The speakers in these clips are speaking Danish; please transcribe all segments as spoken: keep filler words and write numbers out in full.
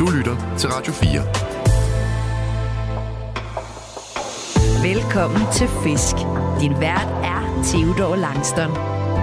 Du lytter til Radio fire. Velkommen til Fisk. Din vært er Theodor Langston.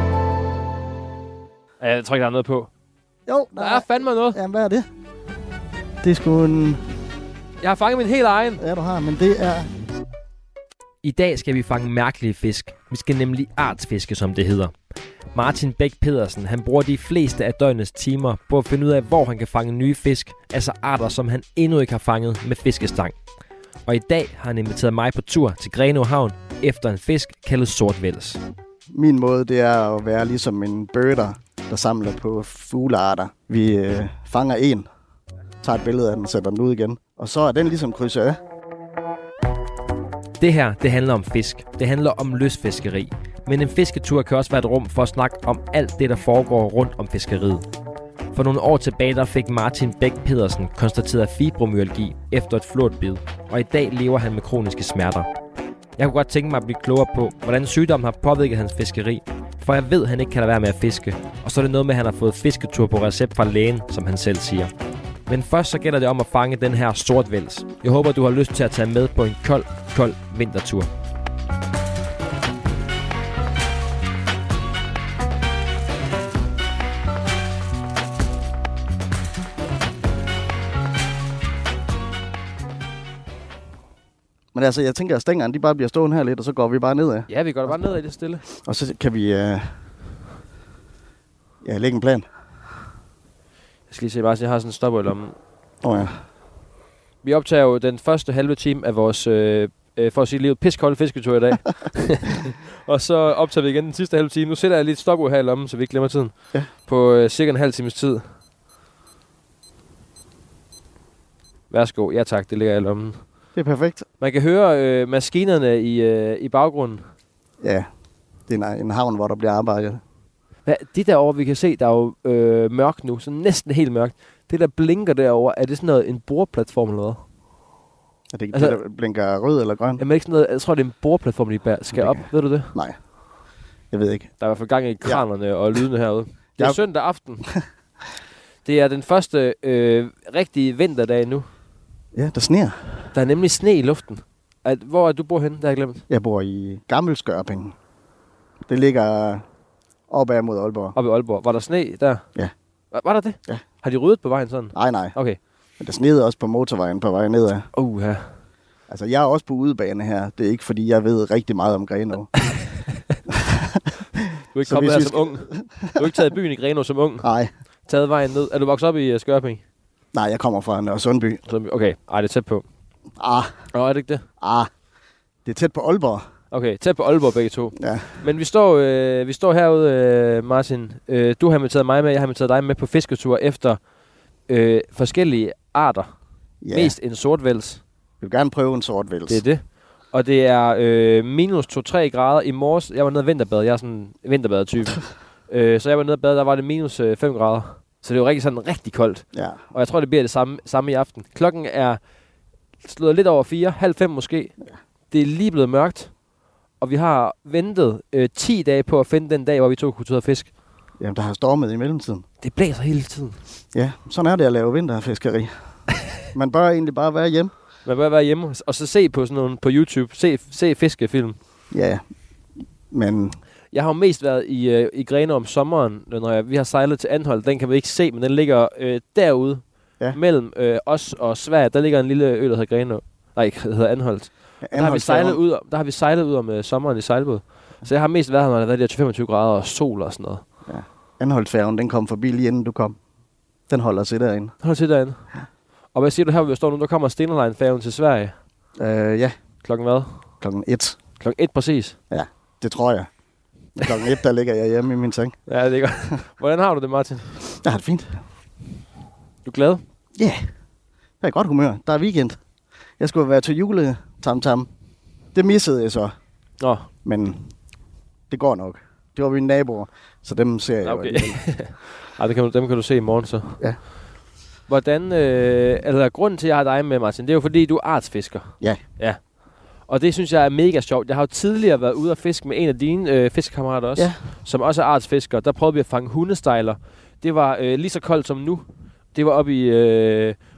Jeg tror ikke, der er noget på. Jo, der, der er fandme noget. Jamen, hvad er det? Det er sgu en... Jeg har fanget min helt egen. Ja, du har, men det er... I dag skal vi fange mærkelige fisk. Vi skal nemlig artsfiske, som det hedder. Martin Bæk Pedersen, han bruger de fleste af døgnets timer på at finde ud af, hvor han kan fange nye fisk, altså arter, som han endnu ikke har fanget med fiskestang. Og i dag har han inviteret mig på tur til Grenaa Havn efter en fisk kaldet sortvæls. Min måde, det er at være ligesom en birder, der samler på fuglearter. Vi øh, fanger en, tager et billede af den og sætter den ud igen. Og så er den ligesom krydset af. Det her, det handler om fisk. Det handler om lystfiskeri. Men en fisketur kan også være et rum for at snakke om alt det, der foregår rundt om fiskeriet. For nogle år tilbage, der fik Martin Bæk Pedersen konstateret fibromyalgi efter et flåtbid. Og i dag lever han med kroniske smerter. Jeg kunne godt tænke mig at blive klogere på, hvordan sygdommen har påvirket hans fiskeri. For jeg ved, at han ikke kan lade være med at fiske. Og så er det noget med, at han har fået fisketur på recept fra lægen, som han selv siger. Men først så gælder det om at fange den her sortvæls. Jeg håber, du har lyst til at tage med på en kold, kold vintertur. Men altså, jeg tænker, at stængerne, de bare bliver stående her lidt, og så går vi bare nedad. Ja, vi går bare nedad i det stille. Og så kan vi øh, ja, lægge en plan. Jeg skal lige se bare, så jeg har sådan en stopper i lommen. Åh oh, ja. Vi optager jo den første halve time af vores, øh, øh, for at sige livet, piskolde fisketur i dag. Og så optager vi igen den sidste halve time. Nu sætter jeg lidt stopper her i lommen, så vi ikke glemmer tiden. Ja. På øh, cirka en halv times tid. Værsgo. Ja tak, det ligger i lommen. Det er perfekt. Man kan høre øh, maskinerne i, øh, i baggrunden. Ja, det er en, en havn, hvor der bliver arbejdet. Hvad, de derovre, vi kan se, der er jo øh, mørkt nu, så næsten helt mørkt. Det, der blinker derovre, er det sådan noget, en boreplatform eller hvad? Er det ikke altså, det, der blinker rød eller grøn? Jamen ikke sådan noget, jeg tror, det er en boreplatform, de bærer. Skal op, ved du det? Nej, jeg ved ikke. Der er i hvert fald gang i kranerne ja. og lydene herude. Det er ja. søndag aften. Det er den første øh, rigtige vinterdag nu. Ja, der sneer. Der er nemlig sne i luften. At, hvor er du bor henne? Det har jeg glemt. Jeg bor i Gammelskørping. Det ligger op ad mod Aalborg. Oppe i Aalborg. Var der sne der? Ja. Var, var der det? Ja. Har de ryddet på vejen sådan? Nej, nej. Okay. Men der sneede også på motorvejen på vej nedad. Uh, ja. Altså, jeg er også på udebane her. Det er ikke, fordi jeg ved rigtig meget om Grenaa. Du er ikke kommet her som ung. Du har ikke taget byen i Grenaa som ung? Nej. Taget vejen ned. Er du vokset op i uh, Skørping? Nej, jeg kommer fra Nørre Sundby. Okay, ej, det er tæt på. Ah. Åh, oh, er det ikke det? Ah. Det er tæt på Aalborg. Okay, tæt på Aalborg begge to. Ja. Men vi står, øh, vi står herude, øh, Martin. Øh, du har inviteret mig med, jeg har inviteret dig med på fisketur efter øh, forskellige arter. Ja. Mest en sortvæls. Jeg vil gerne prøve en sortvæls. Det er det. Og det er øh, minus to til tre grader i morges. Jeg var nede og vinterbade. Jeg er sådan en vinterbader-type. øh, så jeg var nede og bade, der var det minus øh, fem grader. Så det er jo rigtig sådan rigtig koldt. Ja. Og jeg tror, det bliver det samme, samme i aften. Klokken er slået lidt over fire, halv fem måske. Ja. Det er lige blevet mørkt. Og vi har ventet øh, ti dage på at finde den dag, hvor vi to kunne tage og fisk. Jamen, der har stormet i mellemtiden. Det blæser hele tiden. Ja, sådan er det at lave vinterfiskeri. Man bør egentlig bare være hjemme. Man bør være hjemme og så se på sådan nogle på YouTube. Se, se fiskefilm. Ja, men... Jeg har jo mest været i, øh, i Grenaa om sommeren, når jeg, vi har sejlet til Anholt. Den kan vi ikke se, men den ligger øh, derude. Ja. Mellem øh, os og Sverige. Der ligger en lille ø, der hedder Grenaa. Nej, det hedder Anholt. Ja, Anholt der, har vi sejlet ud, der har vi sejlet ud om øh, sommeren i sejlbåd. Så jeg har mest været her, når der har været de her femogtyve grader og sol og sådan noget. Ja. Anholtfærgen, den kom forbi lige inden du kom. Den holder til derinde. Holder til derinde. Ja. Og hvad siger du her, hvor vi står nu? Der kommer Stena Line-færgen til Sverige. Øh, ja. Klokken hvad? Klokken et. Klokken et præcis? Ja, det tror jeg. Klokken et, der ligger jeg hjemme i min seng. Ja, det er godt. Hvordan har du det, Martin? Jeg har det fint. Du er glad? Ja. Yeah. Jeg er i godt humør. Der er weekend. Jeg skulle være til juletamtam. Det missede jeg så. Nå. Men det går nok. Det var mine naboer, så dem ser jeg okay. jo. Ej, det kan du, dem kan du se i morgen så. Ja. Hvordan, øh, altså grunden til, at jeg har dig med, Martin, det er jo fordi, du er artsfisker. Ja. Ja. Og det synes jeg er mega sjovt. Jeg har jo tidligere været ude at fiske med en af dine øh, fiskekammerater også, ja. som også er artsfisker. Der prøvede vi at fange hundestejler. Det var øh, lige så koldt som nu. Det var oppe i, øh,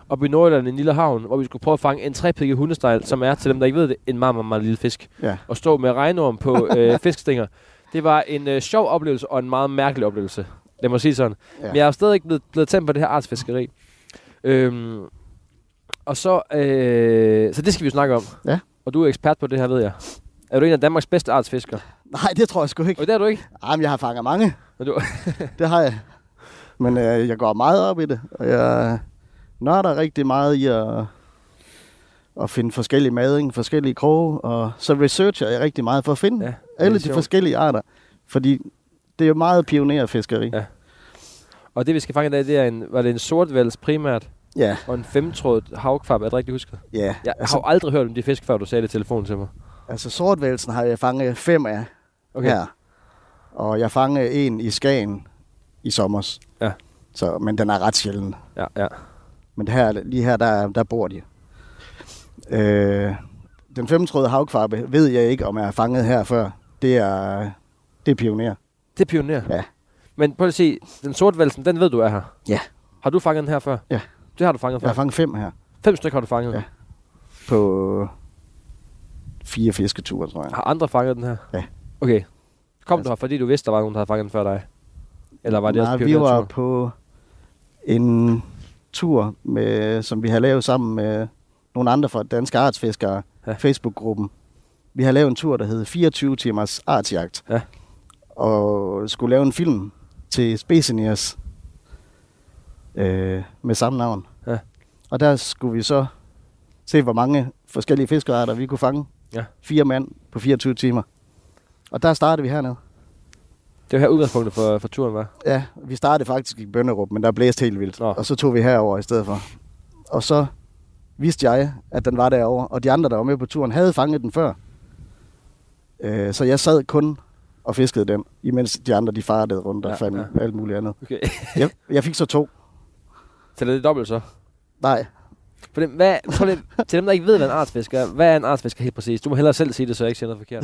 oppe i Nordjylland i en lille havn, hvor vi skulle prøve at fange en trepikket hundestejl, som er, til dem, der ikke ved det, en meget, meget, meget lille fisk. Ja. Og stå med regnorm på øh, fiskestænger. Det var en øh, sjov oplevelse og en meget mærkelig oplevelse. Lad mig sige sådan. Ja. Men jeg er stadig ikke blevet, blevet tændt på det her artsfiskeri. Øhm, og så, øh, så det skal vi snakke om. Ja. Og du er ekspert på det her, ved jeg. Er du en af Danmarks bedste artsfiskere? Nej, det tror jeg sgu ikke. Og det er du ikke? Jamen, jeg har fanget mange. Du det har jeg. Men øh, jeg går meget op i det. Og jeg nørder rigtig meget i at, at finde forskellige mading, forskellige kroge. Og så researcher jeg rigtig meget for at finde ja, alle de sjovt. forskellige arter. Fordi det er jo meget pionerfiskeri. Ja. Og det, vi skal fange i dag, det er en, var det en sortvæls primært? Ja. Og en femtrådet havkvab, er det rigtigt husket? Ja. Jeg altså, har aldrig hørt om de fisk, før du sagde det i telefonen til mig. Altså sortvælsen har jeg fanget fem af okay. her. Og jeg fangede en i Skagen i sommers. Ja. Så, men den er ret sjælden. Ja, ja. Men det her, lige her, der, der bor de. Øh, den femtrådede havkvabbe ved jeg ikke, om jeg har fanget her før. Det er, det er pioner. Det er pioner? Ja. Men prøv at sige, den sortvælsen, den ved du er her? Ja. Har du fanget den her før? Ja. Det har du fanget før? Jeg har fanget fem her. Fem stykker har du fanget? Ja. På fire fisketure, tror jeg. Har andre fanget den her? Ja. Okay. Kom altså. du her, fordi du vidste, der var nogen, der havde fanget den før dig? Eller var det Nej, også vi var på en tur, med, som vi har lavet sammen med nogle andre fra Danske Artsfiskere, ja. Facebook-gruppen. Vi har lavet en tur, der hed fireogtyve timers artsjagt. Ja. Og skulle lave en film til Speciniers øh, med samme navn. Ja. Og der skulle vi så se, hvor mange forskellige fiskearter vi kunne fange. Ja. Fire mand på fireogtyve timer. Og der startede vi hernede. Det var her udgangspunktet for, for turen, var? Ja, vi startede faktisk i Bønderup, men der blæste helt vildt. Nå. Og så tog vi herover i stedet for. Og så vidste jeg, at den var derovre, og de andre, der var med på turen, havde fanget den før. Øh, så jeg sad kun og fiskede den, imens de andre, de fartede rundt og ja, fandt ja. alt muligt andet. Okay. jeg, jeg fik så to. Så det er dobbelt så? Nej. For det, hvad, for det, til dem, der ikke ved, hvad en artsfisker er, hvad er en artsfisker helt præcis? Du må hellere selv sige det, så jeg ikke siger noget forkert.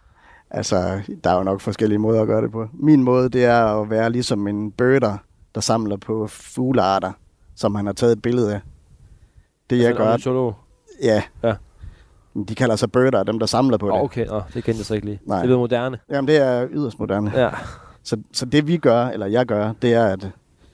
Altså, der er jo nok forskellige måder at gøre det på. Min måde, det er at være ligesom en birder, der samler på fuglearter, som han har taget et billede af. Det altså jeg gør... Ornitolog? Ja. Ja. De kalder sig birder, dem der samler på oh, det. Okay, oh, det kendte jeg så ikke lige. Nej. Det er moderne. Jamen, det er yderst moderne. Ja. Så, så det vi gør, eller jeg gør, det er, at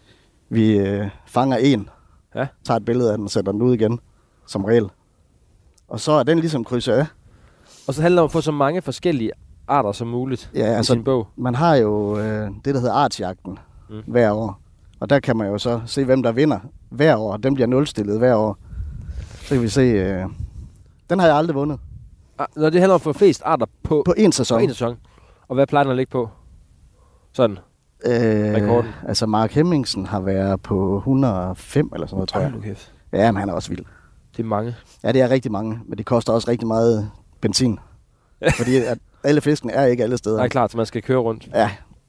vi øh, fanger en, ja. tager et billede af den og sætter den ud igen, som regel. Og så er den ligesom krydset af. Og så handler det om at få så mange forskellige arter som muligt ja, i altså, sin bog. Man har jo øh, det, der hedder artsjagten mm. hver år. Og der kan man jo så se, hvem der vinder hver år. Den bliver nulstillet hver år. Så kan vi se... Øh, den har jeg aldrig vundet. Ah, når det handler om at få flest arter på, på en sæson. På en sæson. Og hvad plejer den at ligge på? Sådan. Øh, rekorden. Altså Mark Hemmingsen har været på et hundrede og fem eller sådan noget, tror jeg. Okay. Ja, men han er også vild. Det er mange. Ja, det er rigtig mange. Men det koster også rigtig meget benzin. Fordi at alle fiskene er ikke alle steder. Nej, klart, så man skal køre rundt. Ja.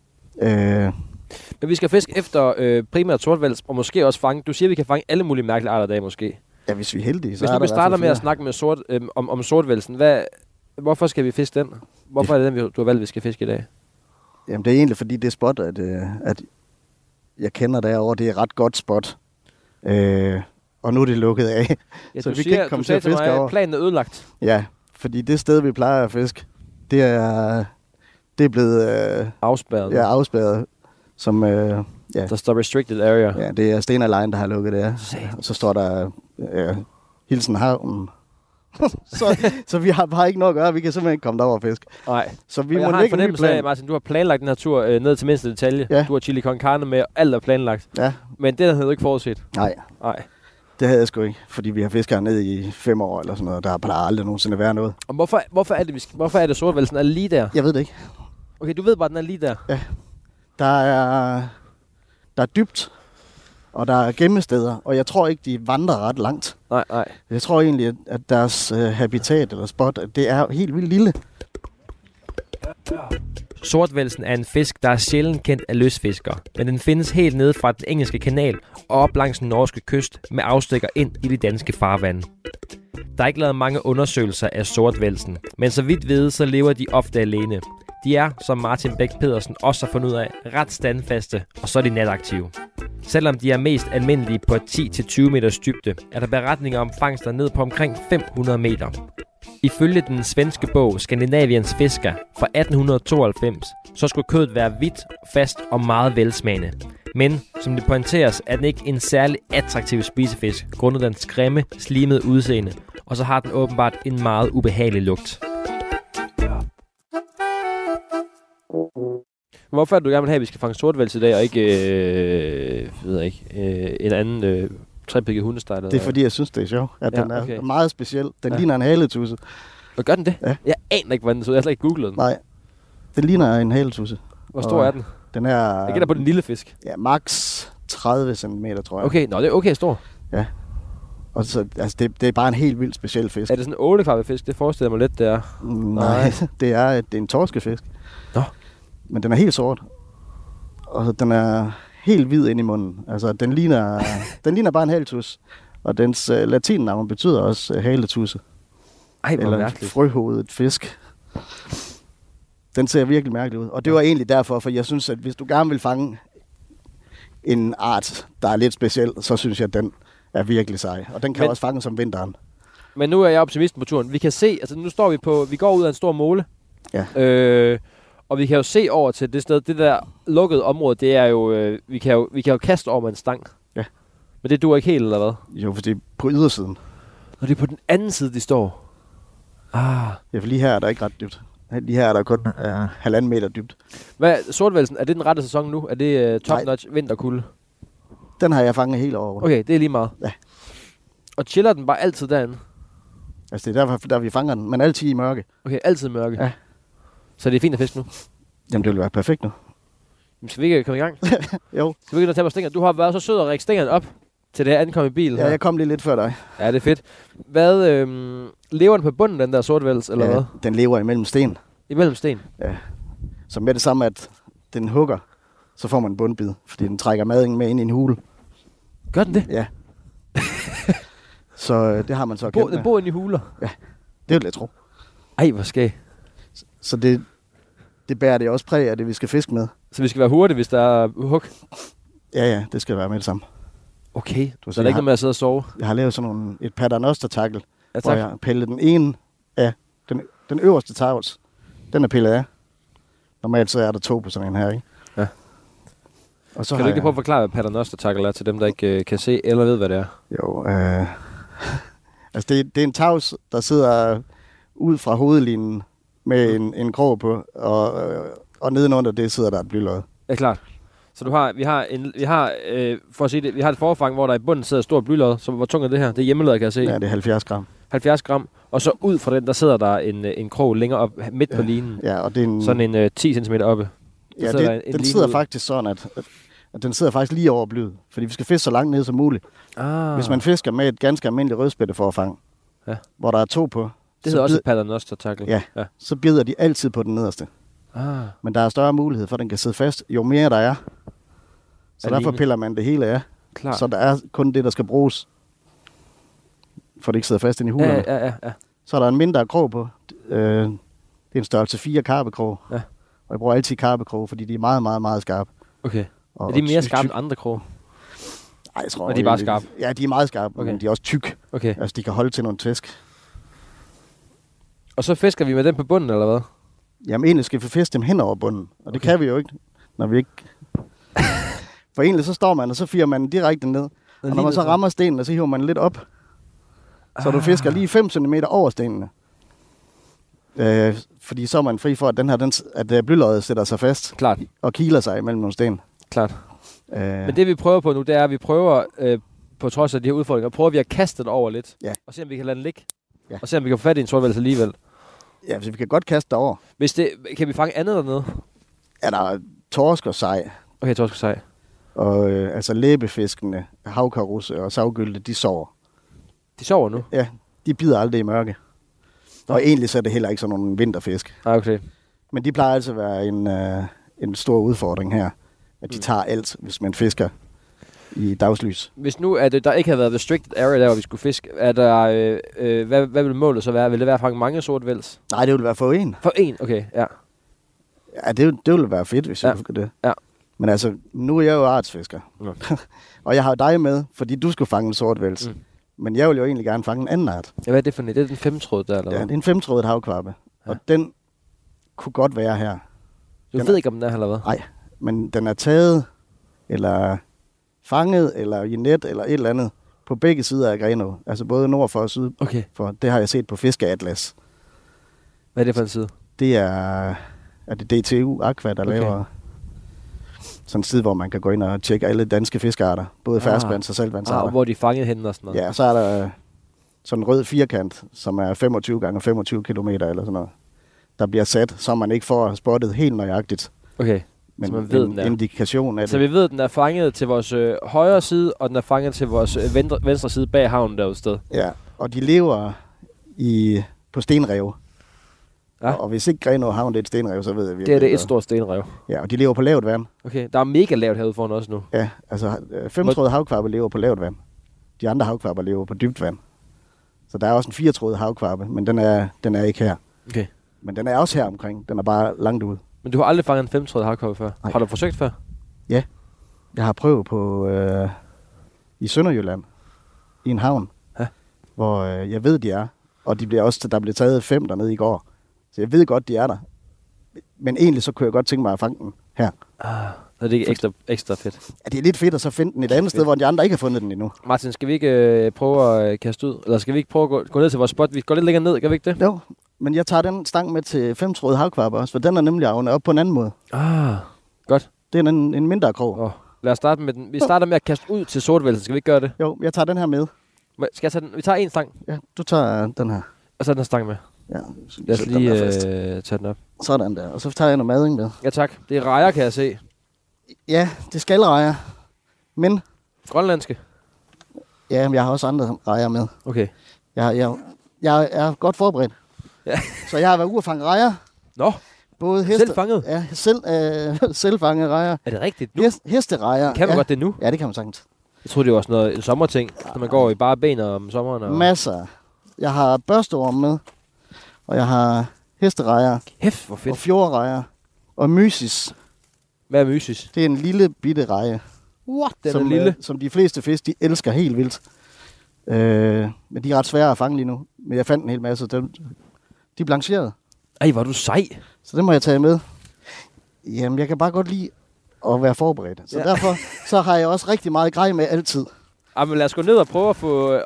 Øh. Men vi skal fiske efter øh, primært sortvæls, og måske også fange. Du siger, at vi kan fange alle mulige mærkelige arter i dag, måske. Ja, hvis vi er heldige, så hvis er der vi starter med at snakke med sort, øh, om, om sortvælsen, hvad, hvorfor skal vi fiske den? Hvorfor er det den, du har valgt, vi skal fiske i dag? Jamen, det er egentlig, fordi det spot, at, at jeg kender derovre, det er et ret godt spot. Øh, og nu er det lukket af. Ja, så vi siger, kan ikke komme til at fiske mig, over. Planen er ødelagt. Ja, fordi det sted, vi plejer at fiske, det er, det er blevet... Øh, afspærret. Ja, afspærret. Som, øh, ja. Der står restricted area. Ja, det er Stena Line, der har lukket det af. Og så står der øh, Hilsen Havn. så, så vi har bare ikke noget at gøre. Vi kan simpelthen ikke komme derover og fiske. Nej. Så vi og må jeg har en fornemmelse af, Martin, du har planlagt den her tur øh, ned til mindste detalje. Ja. Du har chili con carne med, og alt er planlagt. Ja. Men det havde du ikke forudset. Nej. Nej. Det havde jeg sgu ikke, fordi vi har fisket ned i fem år eller sådan noget. Der plejer aldrig nogensinde være noget. Og hvorfor, hvorfor er det, vi skal, hvorfor er det sortvælsen er lige der? Jeg ved det ikke. Okay, du ved bare, den er lige der. Ja. Der er, der er dybt, og der er gemmesteder, og jeg tror ikke, de vandrer ret langt. Nej, nej. Jeg tror egentlig, at deres uh, habitat eller spot, det er helt vildt lille. Sortvælsen er en fisk, der er sjældent kendt af lystfiskere, men den findes helt nede fra den engelske kanal og op langs den norske kyst med afstikker ind i de danske farvande. Der er ikke lavet mange undersøgelser af sortvælsen, men så vidt ved, så lever de ofte alene. De er, som Martin Bæk Pedersen også har fundet ud af, ret standfaste, og så er de nataktive. Selvom de er mest almindelige på ti til tyve meters dybde, er der beretninger om fangster ned på omkring fem hundrede meter. Ifølge den svenske bog Skandinaviens fisker fra atten tooghalvfems, så skulle kødet være hvidt, fast og meget velsmagende. Men, som det pointeres, er den ikke en særlig attraktiv spisefisk, grundet dens grimme, slimede udseende, og så har den åbenbart en meget ubehagelig lugt. Hvorfor er du gerne vil have, at vi skal fange sortvæls i dag, og ikke, øh, ved jeg ikke, øh, en anden øh, trepikket hundesteg? Det er fordi, jeg synes, det er sjovt, at ja, den er okay. meget speciel. Den ja. ligner en haletusse. Og gør den det? Ja. Jeg aner ikke, hvordan den så. Jeg har slet ikke googlet den. Nej, den ligner en haletusse. Hvor stor og er den? Den er... Jeg gætter på den lille fisk. Ja, max tredive centimeter, tror jeg. Okay, nå, det er okay stor. Ja. Og så, altså, det, det er bare en helt vildt speciel fisk. Er det sådan en ålekarpe fisk? Det forestiller mig lidt, det er. Nej, det er, det er en torskefisk. Nå. Men den er helt sort. Og den er helt hvid ind i munden. Altså, den ligner, den ligner bare en haletus. Og dens uh, latinnavn betyder også uh, haletusse. Ej, hvor eller mærkeligt. frøhovedet fisk. Den ser virkelig mærkelig ud. Og det var egentlig derfor, for jeg synes, at hvis du gerne vil fange en art, der er lidt speciel, så synes jeg, at den er virkelig sej. Og den kan Men, også fanges om vinteren. Men nu er jeg optimisten på turen. Vi kan se, altså nu står vi på, vi går ud af en stor mole. Ja. Øh, og vi kan jo se over til det sted, det der lukkede område, det er jo, øh, vi kan jo, vi kan jo kaste over med en stang. Ja. Men det duer ikke helt, eller hvad? Jo, for det er på ydersiden. Og det er på den anden side, de står. Ah. Ja, for lige her er der ikke ret dybt. Lige her er der kun uh, halvanden meter dybt. Hvad, sortvælsen, er det den rette sæson nu? Er det uh, top-notch vinterkulde? Den har jeg fanget helt over. Okay, det er lige meget. Ja. Og chiller den bare altid derinde? Altså det er derfor, der vi fanger den, men altid i mørke. Okay, altid mørke? Ja. Så det er fint at fiske nu? Jamen det vil være perfekt nu. Jamen, skal vi ikke komme i gang? Jo. Skal vi ikke tage vores stænger? Du har været så sød at række stængerne op til det her ankom i bil. Ja, her. jeg kom lige lidt før dig. Ja, det er fedt. Hvad, øhm, lever den på bunden, den der sortvæls, eller ja, hvad? Den lever imellem sten. Imellem sten? Ja. Så med det samme, at den hugger, så får man en bundbid, fordi den trækker maden med ind i en hule. Gør den det? Ja. Så øh, det har man så Bo, kendt med. Den bor inde i huler? Ja, det vil jeg tro. Ej, hvor skæg. Så det, det bærer det også præg af det, vi skal fiske med. Så vi skal være hurtige, hvis der er hug? Ja, ja, det skal være med det samme. Okay, du så er der ikke noget med at sidde og sove? Jeg har lavet sådan nogle, et paternoster-tackle, ja, hvor jeg pillede den ene af, den, den øverste tavs, den er pillet af. Normalt så er der to på sådan en her, ikke? Ja. Og så kan du ikke jeg... prøve at forklare, hvad paternoster-tackle er til dem, der ikke øh, kan se eller ved, hvad det er? Jo, øh... altså det, det er en tavs, der sidder ud fra hovedlinjen med en, en krog på, og, øh, og nedenunder det sidder der et blylod. Ja, klart. Så du har, vi har, en, vi har øh, for at sige det, vi har et forfang, hvor der i bunden sidder et stort blylod. Så hvor tung er det her? Det er hjemmelød, kan jeg se. Ja, det er halvfjerds gram. halvfjerds gram. Og så ud fra den, der sidder der en, en krog længere op, midt ja, på linen. Ja, og det er en... Sådan en øh, ti centimeter oppe. Ja, det, en, en den sidder ud. faktisk sådan, at, at den sidder faktisk lige over blyet. Fordi vi skal fiske så langt ned som muligt. Ah. Hvis man fisker med et ganske almindeligt rødspætteforfang, ja. hvor der er to på... Det hedder også et paternoster-tackle. Ja, ja, så bider de altid på den nederste. Ah. Men der er større mulighed for, at den kan sidde fast, jo mere der er. Så Alene. Derfor piller man det hele af. Klar. Så der er kun det, der skal bruges, for det ikke sidder fast ind i hulerne. Ja, ja, ja, ja. Så er der en mindre krog på. Øh, det er en størrelse fire karpekrog. Ja. Og jeg bruger altid karpekrog, fordi de er meget, meget, meget skarpe. Okay. Og er de mere skarpe end andre krog? Nej, jeg tror... Og de er bare skarpe? Ja, de er meget skarpe, okay. Men de er også tyk. Okay. Altså, de kan holde til nogle tæsk. Og så fisker vi med den på bunden, eller hvad? Jamen, egentlig skal vi fiske dem hen over bunden. Og det okay. kan vi jo ikke, når vi ikke... For egentlig så står man, og så firer man direkte ned. Og når man så rammer stenen, så hiver man lidt op. Så ah. du fisker lige fem centimeter over stenene. Øh, fordi så er man fri for, at den her, den, at blyloddet sætter sig fast. Klart. Og kiler sig imellem nogle sten. Klart. Øh. Men det vi prøver på nu, det er, at vi prøver, øh, på trods af de her udfordringer, prøver vi at kaste det over lidt. Ja. Og se, om vi kan lade den ligge. Ja. Og se, om vi kan få fat i en sortvæls alligevel. Ja, så vi kan godt kaste det over. Hvis det, kan vi fange andet dernede? Ja, der er torsk og sej. Okay, torsk og sej. Og øh, altså læbefiskene, havkarusse og savgylde, de sover. De sover nu? Ja, de bider aldrig i mørke. Nå. Og egentlig så er det heller ikke sådan nogle vinterfisk. Ah, okay. Men de plejer altså at være en, øh, en stor udfordring her. At de tager alt, hvis man fisker i dagslys. Hvis nu at der ikke havde været restricted area der, hvor vi skulle fiske, er der, øh, øh, hvad, hvad vil målet så være? Vil det være at fange mange sortvæls? Nej, det vil være for en. For en, okay, ja. Ja, det, det ville være fedt, hvis ja. jeg husker det. Ja. Men altså, nu er jeg jo artsfisker. Ja. Og jeg har dig med, fordi du skulle fange en sortvæls. Mm. Men jeg vil jo egentlig gerne fange en anden art. Ja, hvad er det for en? Det er den femtråd der, eller Ja, hvad? det er en femtrådet havkvabbe. Ja. Og den kunne godt være her. Du den ved er, ikke, om den er her, eller hvad? Nej, men den er taget, eller fanget, eller i net, eller et eller andet, på begge sider af Grenaa. Altså både nord for og syd. Okay. For det har jeg set på Fiskeatlas. Hvad er det for en side? Det er, er det D T U Aqua, der okay. laver sådan en side, hvor man kan gå ind og tjekke alle danske fiskearter. Både ah. ferskvands- og saltvandsarter. Ah, hvor de er fanget henne og sådan noget. Ja, så er der sådan en rød firkant, som er femogtyve gange femogtyve kilometer eller sådan noget. Der bliver sat, så man ikke får spottet helt nøjagtigt. Okay. Men så man ved, en den er. indikation af det. Så vi ved, at den er fanget til vores øh, højre side, og den er fanget til vores øh, venstre, venstre side bag havnen derude sted. Ja, og de lever i, på stenrev. Ja. Og, og hvis ikke Grenaa Havn det er et stenrev, så ved jeg virkelig. Det er det et stort stenrev. Ja, og de lever på lavt vand. Okay, der er mega lavt herude foran også nu. Ja, altså femtrådet havkvabbe lever på lavt vand. De andre havkvabber lever på dybt vand. Så der er også en firetrådet havkvabbe, men den er, den er ikke her. Okay. Men den er også her omkring. Den er bare langt ude. Men du har aldrig fanget en femtrådet havkvabbe før? Nej. Har du forsøgt før? Ja. Jeg har prøvet på øh, i Sønderjylland i en havn, ja. hvor øh, jeg ved, de er. Og de bliver også, der blev taget fem dernede i går. Så jeg ved godt, de er der. Men egentlig så kunne jeg godt tænke mig at fange den her. Ah, er det ikke ekstra, ekstra fedt? Ja, det er lidt fedt at så finde den et andet fedt. sted, hvor de andre ikke har fundet den endnu. Martin, skal vi ikke øh, prøve at øh, kaste ud? Eller skal vi ikke prøve at gå, gå ned til vores spot? Vi går lidt længere ned, kan vi ikke det? Jo, men jeg tager den stang med til femtrådet havkvabbe også, for den er nemlig avnet op på en anden måde. Ah, godt. Det er en, en mindre krog. Oh, lad os starte med den. Vi starter med at kaste ud til sortvælsen. Skal vi ikke gøre det? Jo, jeg tager den her med. Skal jeg tage den? Vi tager en stang. Ja, du tager den her. Og så den her stang med. Ja, lad os lige øh, tage den op. Sådan der. Og så tager jeg noget mading med. Ja tak. Det er rejer, kan jeg se. Ja, det skal rejer. Men... Grønlandske? Ja, men jeg har også andre rejer med. Okay. Jeg, jeg, jeg er godt forberedt. Ja. Så jeg har været ude at fange rejer. Nå, både heste, selv fanget? Ja, selv, øh, selvfanget rejer. Er det rigtigt nu? Hest, hesterejer. Kan man ja. godt det nu? Ja, det kan man sagtens. Jeg troede, det var sådan noget, en sommerting, når man går i bare ben om sommeren. Og... Masser. Jeg har børsteorm med. Og jeg har hesterejer. Hæft, hvor fedt. Og fjordrejer. Og mysis. Hvad er mysis? Det er en lille bitte reje. What? Den som, er lille. Øh, som de fleste fisk, de elsker helt vildt. Øh, men de er ret svære at fange lige nu. Men jeg fandt en hel masse. De, de er blancheret. Ej, hvor er du sej. Så det må jeg tage med. Jamen, jeg kan bare godt lide at være forberedt. Så ja. Derfor så har jeg også rigtig meget grej med altid. Ej, men lad os gå ned og prøve at få...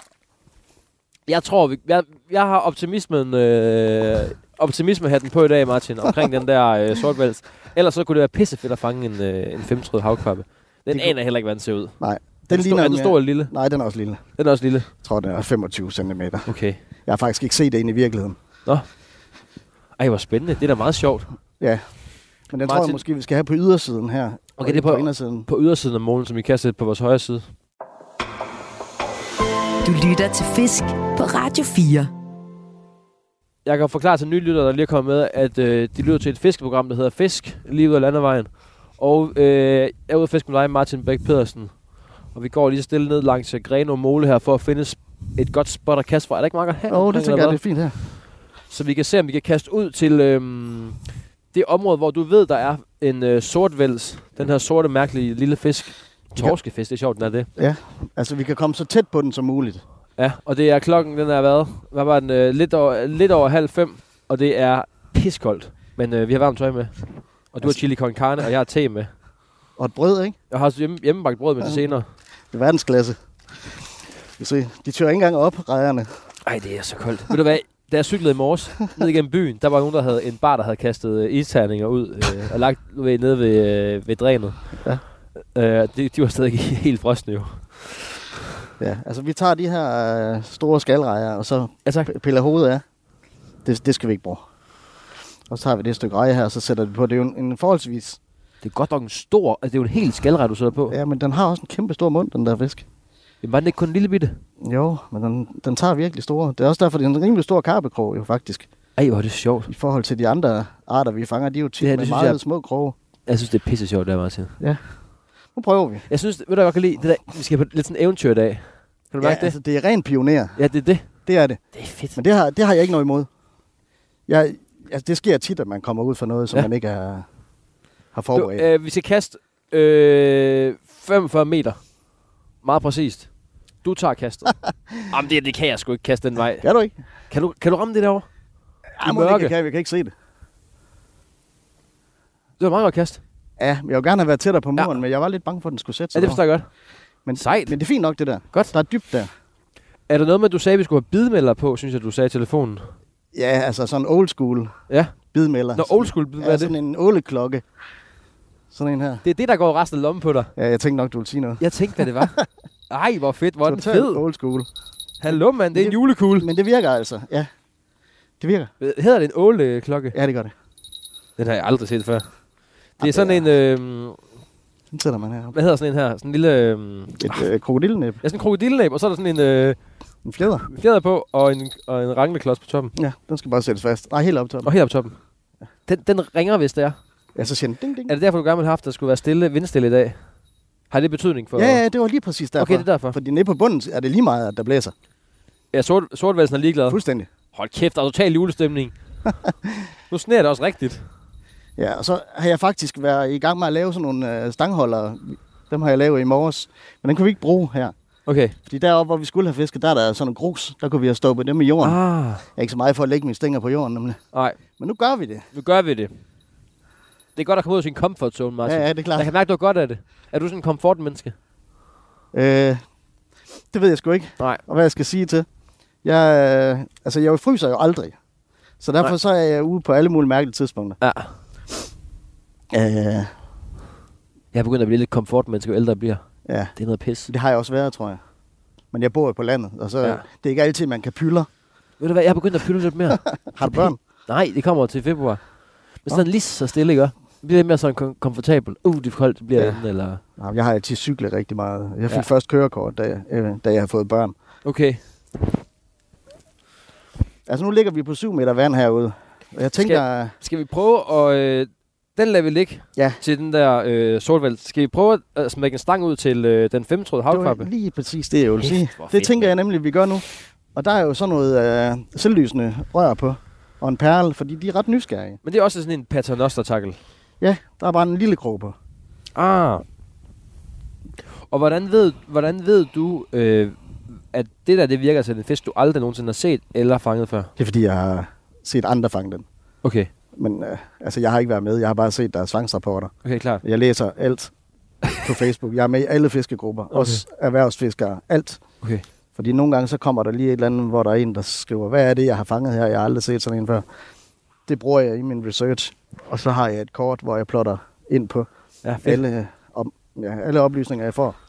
Jeg tror, vi... jeg, jeg har optimismen... Øh... optimismehatten på i dag, Martin, omkring den der øh, sortvæls. Ellers så kunne det være pissefedt at fange en, øh, en femtrådet havkvabbe. Den det aner kunne... heller ikke, hvordan den ser ud. Nej. Den den ligner, er den stor eller lille? Nej, den er også lille. Den er også lille? Jeg tror, den er femogtyve centimeter. Okay. Jeg har faktisk ikke set det inde i virkeligheden. Nå. Ej, hvor spændende. Det er da meget sjovt. Ja. Men den Martin... tror jeg måske, vi skal have på ydersiden her. Okay, det er på, på indersiden. På ydersiden af målen, som vi kan sætte på vores højre side. Du lytter til Fisk på Radio fire. Jeg kan forklare til nye lyttere, der lige er kommet med, at øh, de lytter til et fiskeprogram, der hedder Fisk, lige ud af landevejen. Og øh, jeg er ude at fiske med dig, Martin Bæk Pedersen. Og vi går lige stille ned langs Grenaa Mole her, for at finde et godt spot at kaste fra. Er der ikke mange her? Åh, oh, det tænker jeg, det er fint her. Så vi kan se, om vi kan kaste ud til øh, det område, hvor du ved, der er en øh, sortvæls. Den her sorte, mærkelige lille fisk. Torskefisk, det er sjovt, den er det. Ja, altså vi kan komme så tæt på den som muligt. Ja, og det er klokken, den er hvad? Hvad var den? Øh, lidt, over, lidt over halv fem, og det er piskoldt. Men øh, vi har varmt tøj med. Og du altså, har chili con carne, og jeg har te med. Og et brød, ikke? Jeg har også hjemme, hjemmebagt brød med ja, det senere. Det er verdensklasse. Vi se, de tør ikke engang op, rejerne. Ej, det er så koldt. Ved du hvad? Da jeg cyklede i morges ned igennem byen, der var nogen, der havde en bar, der havde kastet øh, isterninger ud øh, og lagt ved, nede ved, øh, ved drænet. Ja. Øh, de, de var stadig helt frosne jo. Ja, altså vi tager de her øh, store skalrejer, og så ja, piller hovedet af. Det, det skal vi ikke bruge. Og så tager vi det stykke reje her, og så sætter vi på. Det er jo en, en forholdsvis... Det er godt nok en stor... Altså det er jo en helt skalrej, du sidder på. Ja, men den har også en kæmpe stor mund, den der fisk. Jamen var den ikke kun en lille bitte? Jo, men den, den tager virkelig store. Det er også derfor, det er en rimelig stor karpekrog jo faktisk. Ej, hvor er det sjovt. I forhold til de andre arter, vi fanger, de er jo tit det her, med det meget jeg, små kroge. Jeg synes, det er pisse sjovt, der Martin. Ja. Nu prøver vi. Jeg synes, ved du, jeg kan lide, det der, vi skal på lidt sådan en eventyr i dag. Kan du ja, mærke det? Altså, det er ren pioner. Ja, det er det. Det er det. Det er fedt. Men det har, det har jeg ikke noget imod. Jeg, altså, det sker tit, at man kommer ud for noget, som ja. man ikke er, har forberedt. Du, øh, vi skal kaste Øh, femogfyrre meter. Meget præcist. Du tager kastet. Jamen, det, det kan jeg sgu ikke kaste den vej. Kan du ikke? Kan du, kan du ramme det derovre? Ja, må det kan, vi kan ikke se det. Det var meget godt kast. Ja, men jeg vil gerne have været tættere på muren, Ja. men jeg var lidt bange for, at den skulle sætte sig. Ja, det forstår jeg godt. Men, Sejt. men det er fint nok, det der. Godt. Der er dybt der. Er der noget med, at du sagde, at vi skulle have bidmelder på, synes jeg, du sagde i telefonen? Ja, altså sådan old school Ja. bidmelder. Nå, old school bid, hvad ja, er det? sådan en åleklokke. Sådan en her. Det er det, der går resten af lommen på dig. Ja, jeg tænkte nok, du ville sige noget. Jeg tænkte, hvad det var. Ej, hvor fedt. Hvor er den Total fed. old school. Hallo, mand. Det er en julekugle. Men det virker altså, ja. Det virker. Hedder det en åleklokke? Ja, det gør det. Den har jeg aldrig set før. Det er det sådan er- en... Øh, Den sætter man her. hvad hedder sådan en her? Sådan en lille... Øh, Et øh, krokodillenæb. ja, sådan en krokodillenæb, og så er der sådan en øh, En fjeder. fjeder på, og en, og en rangleklods på toppen. Ja, den skal bare sættes fast. Nej, helt op toppen. Og helt op på toppen. Den, den ringer, hvis det er. Ja, så siger den ding, ding. Er det derfor, du gerne ville have haft, at der skulle være stille, vindstille i dag? Har det betydning for... Ja, ja, det var lige præcis derfor. Okay, det er derfor. Fordi nede på bunden er det lige meget, at der blæser. Ja, sort, sortvalsen er ligeglad. Fuldstændig. Hold kæft, der er total julestemning. Nu sneer det også rigtigt. Ja, og så har jeg faktisk været i gang med at lave sådan nogle øh, stangholdere. Dem har jeg lavet i morges. Men den kunne vi ikke bruge her. Okay. Fordi deroppe, hvor vi skulle have fisket, der er der sådan nogle grus. Der kunne vi have stoppet dem i jorden. Ah. Jeg er ikke så meget for at lægge mine stænger på jorden, nemlig. Nej, Men nu gør vi det. nu gør vi det. Det er godt at komme ud af sin comfort zone, Martin. Ja, ja, det er klart. Jeg kan mærke, du er godt af det. Er du sådan en komfortmenneske? Øh, det ved jeg sgu ikke. Nej. Og hvad jeg skal sige til. Jeg, øh, altså, jeg fryser jo aldrig. Så derfor Nej. så er jeg ude på alle mulige mærkelige tidspunkter. Ja. Øh, Jeg er begyndt at blive lidt komfortmenneske, jo ældre jeg bliver. ja, Det er noget pis. det har jeg også været, tror jeg. Men jeg bor jo på landet, og så Ja. ja. det er ikke altid, man kan pyller. Ved du hvad, jeg er begyndt at pylde lidt mere. Har du børn? Nej, det kommer til februar. Men sådan lige så stille, ikke? Det bliver lidt mere sådan kom- komfortabel. Uh, det er koldt, det bliver Ja. inde, eller... Nej, jeg har altid cyklet rigtig meget. Jeg fik Ja. ja. først kørekort, da jeg, øh, da jeg har fået børn. Okay. Altså nu ligger vi på syv meter vand herude. Og jeg tænker... Skal vi prøve at... Øh, den lader vi ligge Ja. til den der øh, sortvæld. Skal vi prøve at øh, smække en stang ud til øh, den femtrådede Det var havkrabbe? lige præcis det, jeg ville sige. hvor Det fedt, tænker mand. jeg nemlig, vi gør nu. Og der er jo sådan noget øh, selvlysende rør på. Og en perle, fordi de er ret nysgerrige. Men det er også sådan en paternoster-takkel. Ja, der er bare en lille krog på. Ah. Og hvordan ved, hvordan ved du, øh, at det der, det virker til en fisk, du aldrig nogensinde har set eller fanget før? Det er fordi, jeg har set andre fange den. Okay. Men øh, altså, jeg har ikke været med. Jeg har bare set deres fangstrapporter. Okay, klart. Jeg læser alt på Facebook. Jeg er med i alle fiskegrupper. Okay. Også erhvervsfiskere. Alt. Okay. Fordi nogle gange så kommer der lige et eller andet, hvor der er en, der skriver, hvad er det, jeg har fanget her? Jeg har aldrig set sådan en før. Det bruger jeg i min research. Og så har jeg et kort, hvor jeg plotter ind på Ja, fedt. alle, op, ja, alle oplysninger, jeg får.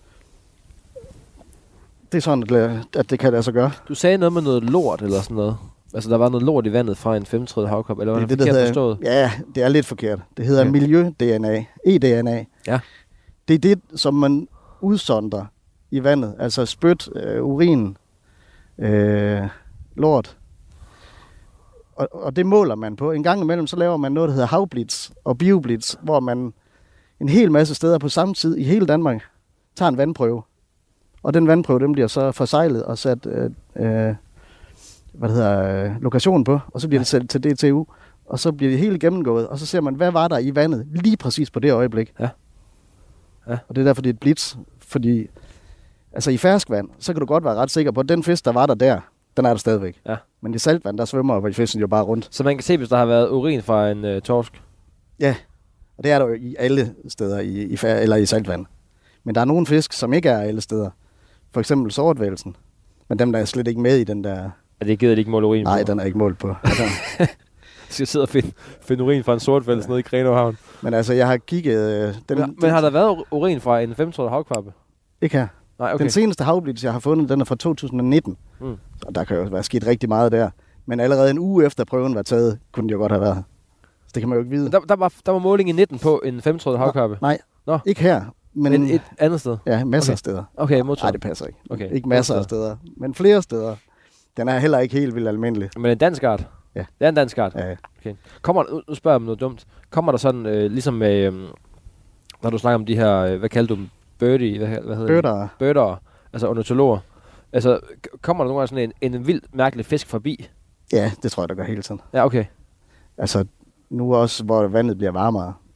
Det er sådan, at, det- at det kan lade sig gøre. Du sagde noget med noget lort eller sådan noget. Altså, der var noget lort i vandet fra en femtrådet havkrabbe, eller var det, det, det der forkert hedder, forstået? ja, det er lidt forkert. Det hedder Okay. okay. miljø-D N A. E D N A. Ja. Det er det, som man udsondrer i vandet. Altså spyt, øh, urin, øh, lort. Og, og det måler man på. En gang imellem, så laver man noget, der hedder havblitz og bioblitz, hvor man en hel masse steder på samme tid i hele Danmark tager en vandprøve. Og den vandprøve, den bliver så forsejlet og sat øh, øh, hvad det hedder, øh, lokation på, og så bliver det sendt til D T U, og så bliver det hele gennemgået, og så ser man, hvad var der i vandet lige præcis på det øjeblik. Ja. Ja. Og det er derfor, det er et blitz, fordi altså i ferskvand, så kan du godt være ret sikker på, at den fisk, der var der der, den er der stadigvæk. Ja. Men i saltvand, der svømmer fisken jo bare rundt. Så man kan se, hvis der har været urin fra en øh, torsk. Ja, og det er der jo i alle steder i, i, fær- eller i saltvand. Men der er nogle fisk, som ikke er alle steder. For eksempel sortvælsen. Men dem, der er slet ikke med i den der... Er det gider de ikke måle urin Nej, på? den er ikke målt på. Altså, Jeg skal sidde og finde, finde urin fra en sortvæls ja. nede i Grenaa Havn. men altså, jeg har kigget... øh, Den, Ja, men har der været urin fra en femtrådet havkrabbe? Ikke her. Nej, Okay. okay. Den seneste havblitz, jeg har fundet, den er fra to tusind nitten. Mm. Og der kan jo være sket rigtig meget der. Men allerede en uge efter prøven var taget, kunne den jo godt have været. Så det kan man jo ikke vide. Der, der, var, der var måling i nitten på en femtrådet havkrabbe. Nej, Nå. ikke her. Men, Men et andet sted? ja, masser Okay. af steder. Okay, Nej, modtaget. det passer ikke. Okay. Ikke masser af steder, men flere steder. Den er heller ikke helt vildt almindelig. Men en dansk art? Ja. Det er en dansk art? Ja, Okay. Kommer der, nu- nu spørger jeg om noget dumt. Kommer der sådan, øh, ligesom med, øh, når du snakker om de her, øh, hvad kalder du dem? Birdie? Hvad, hvad hedder bøtter. det? Bøtter. Altså ornitologer. Altså, k- kommer der nogle gange sådan en, en vild, mærkelig fisk forbi? Ja, det tror jeg, der gør hele tiden. Ja, okay. Altså, nu også, hvor vandet bliver varmere,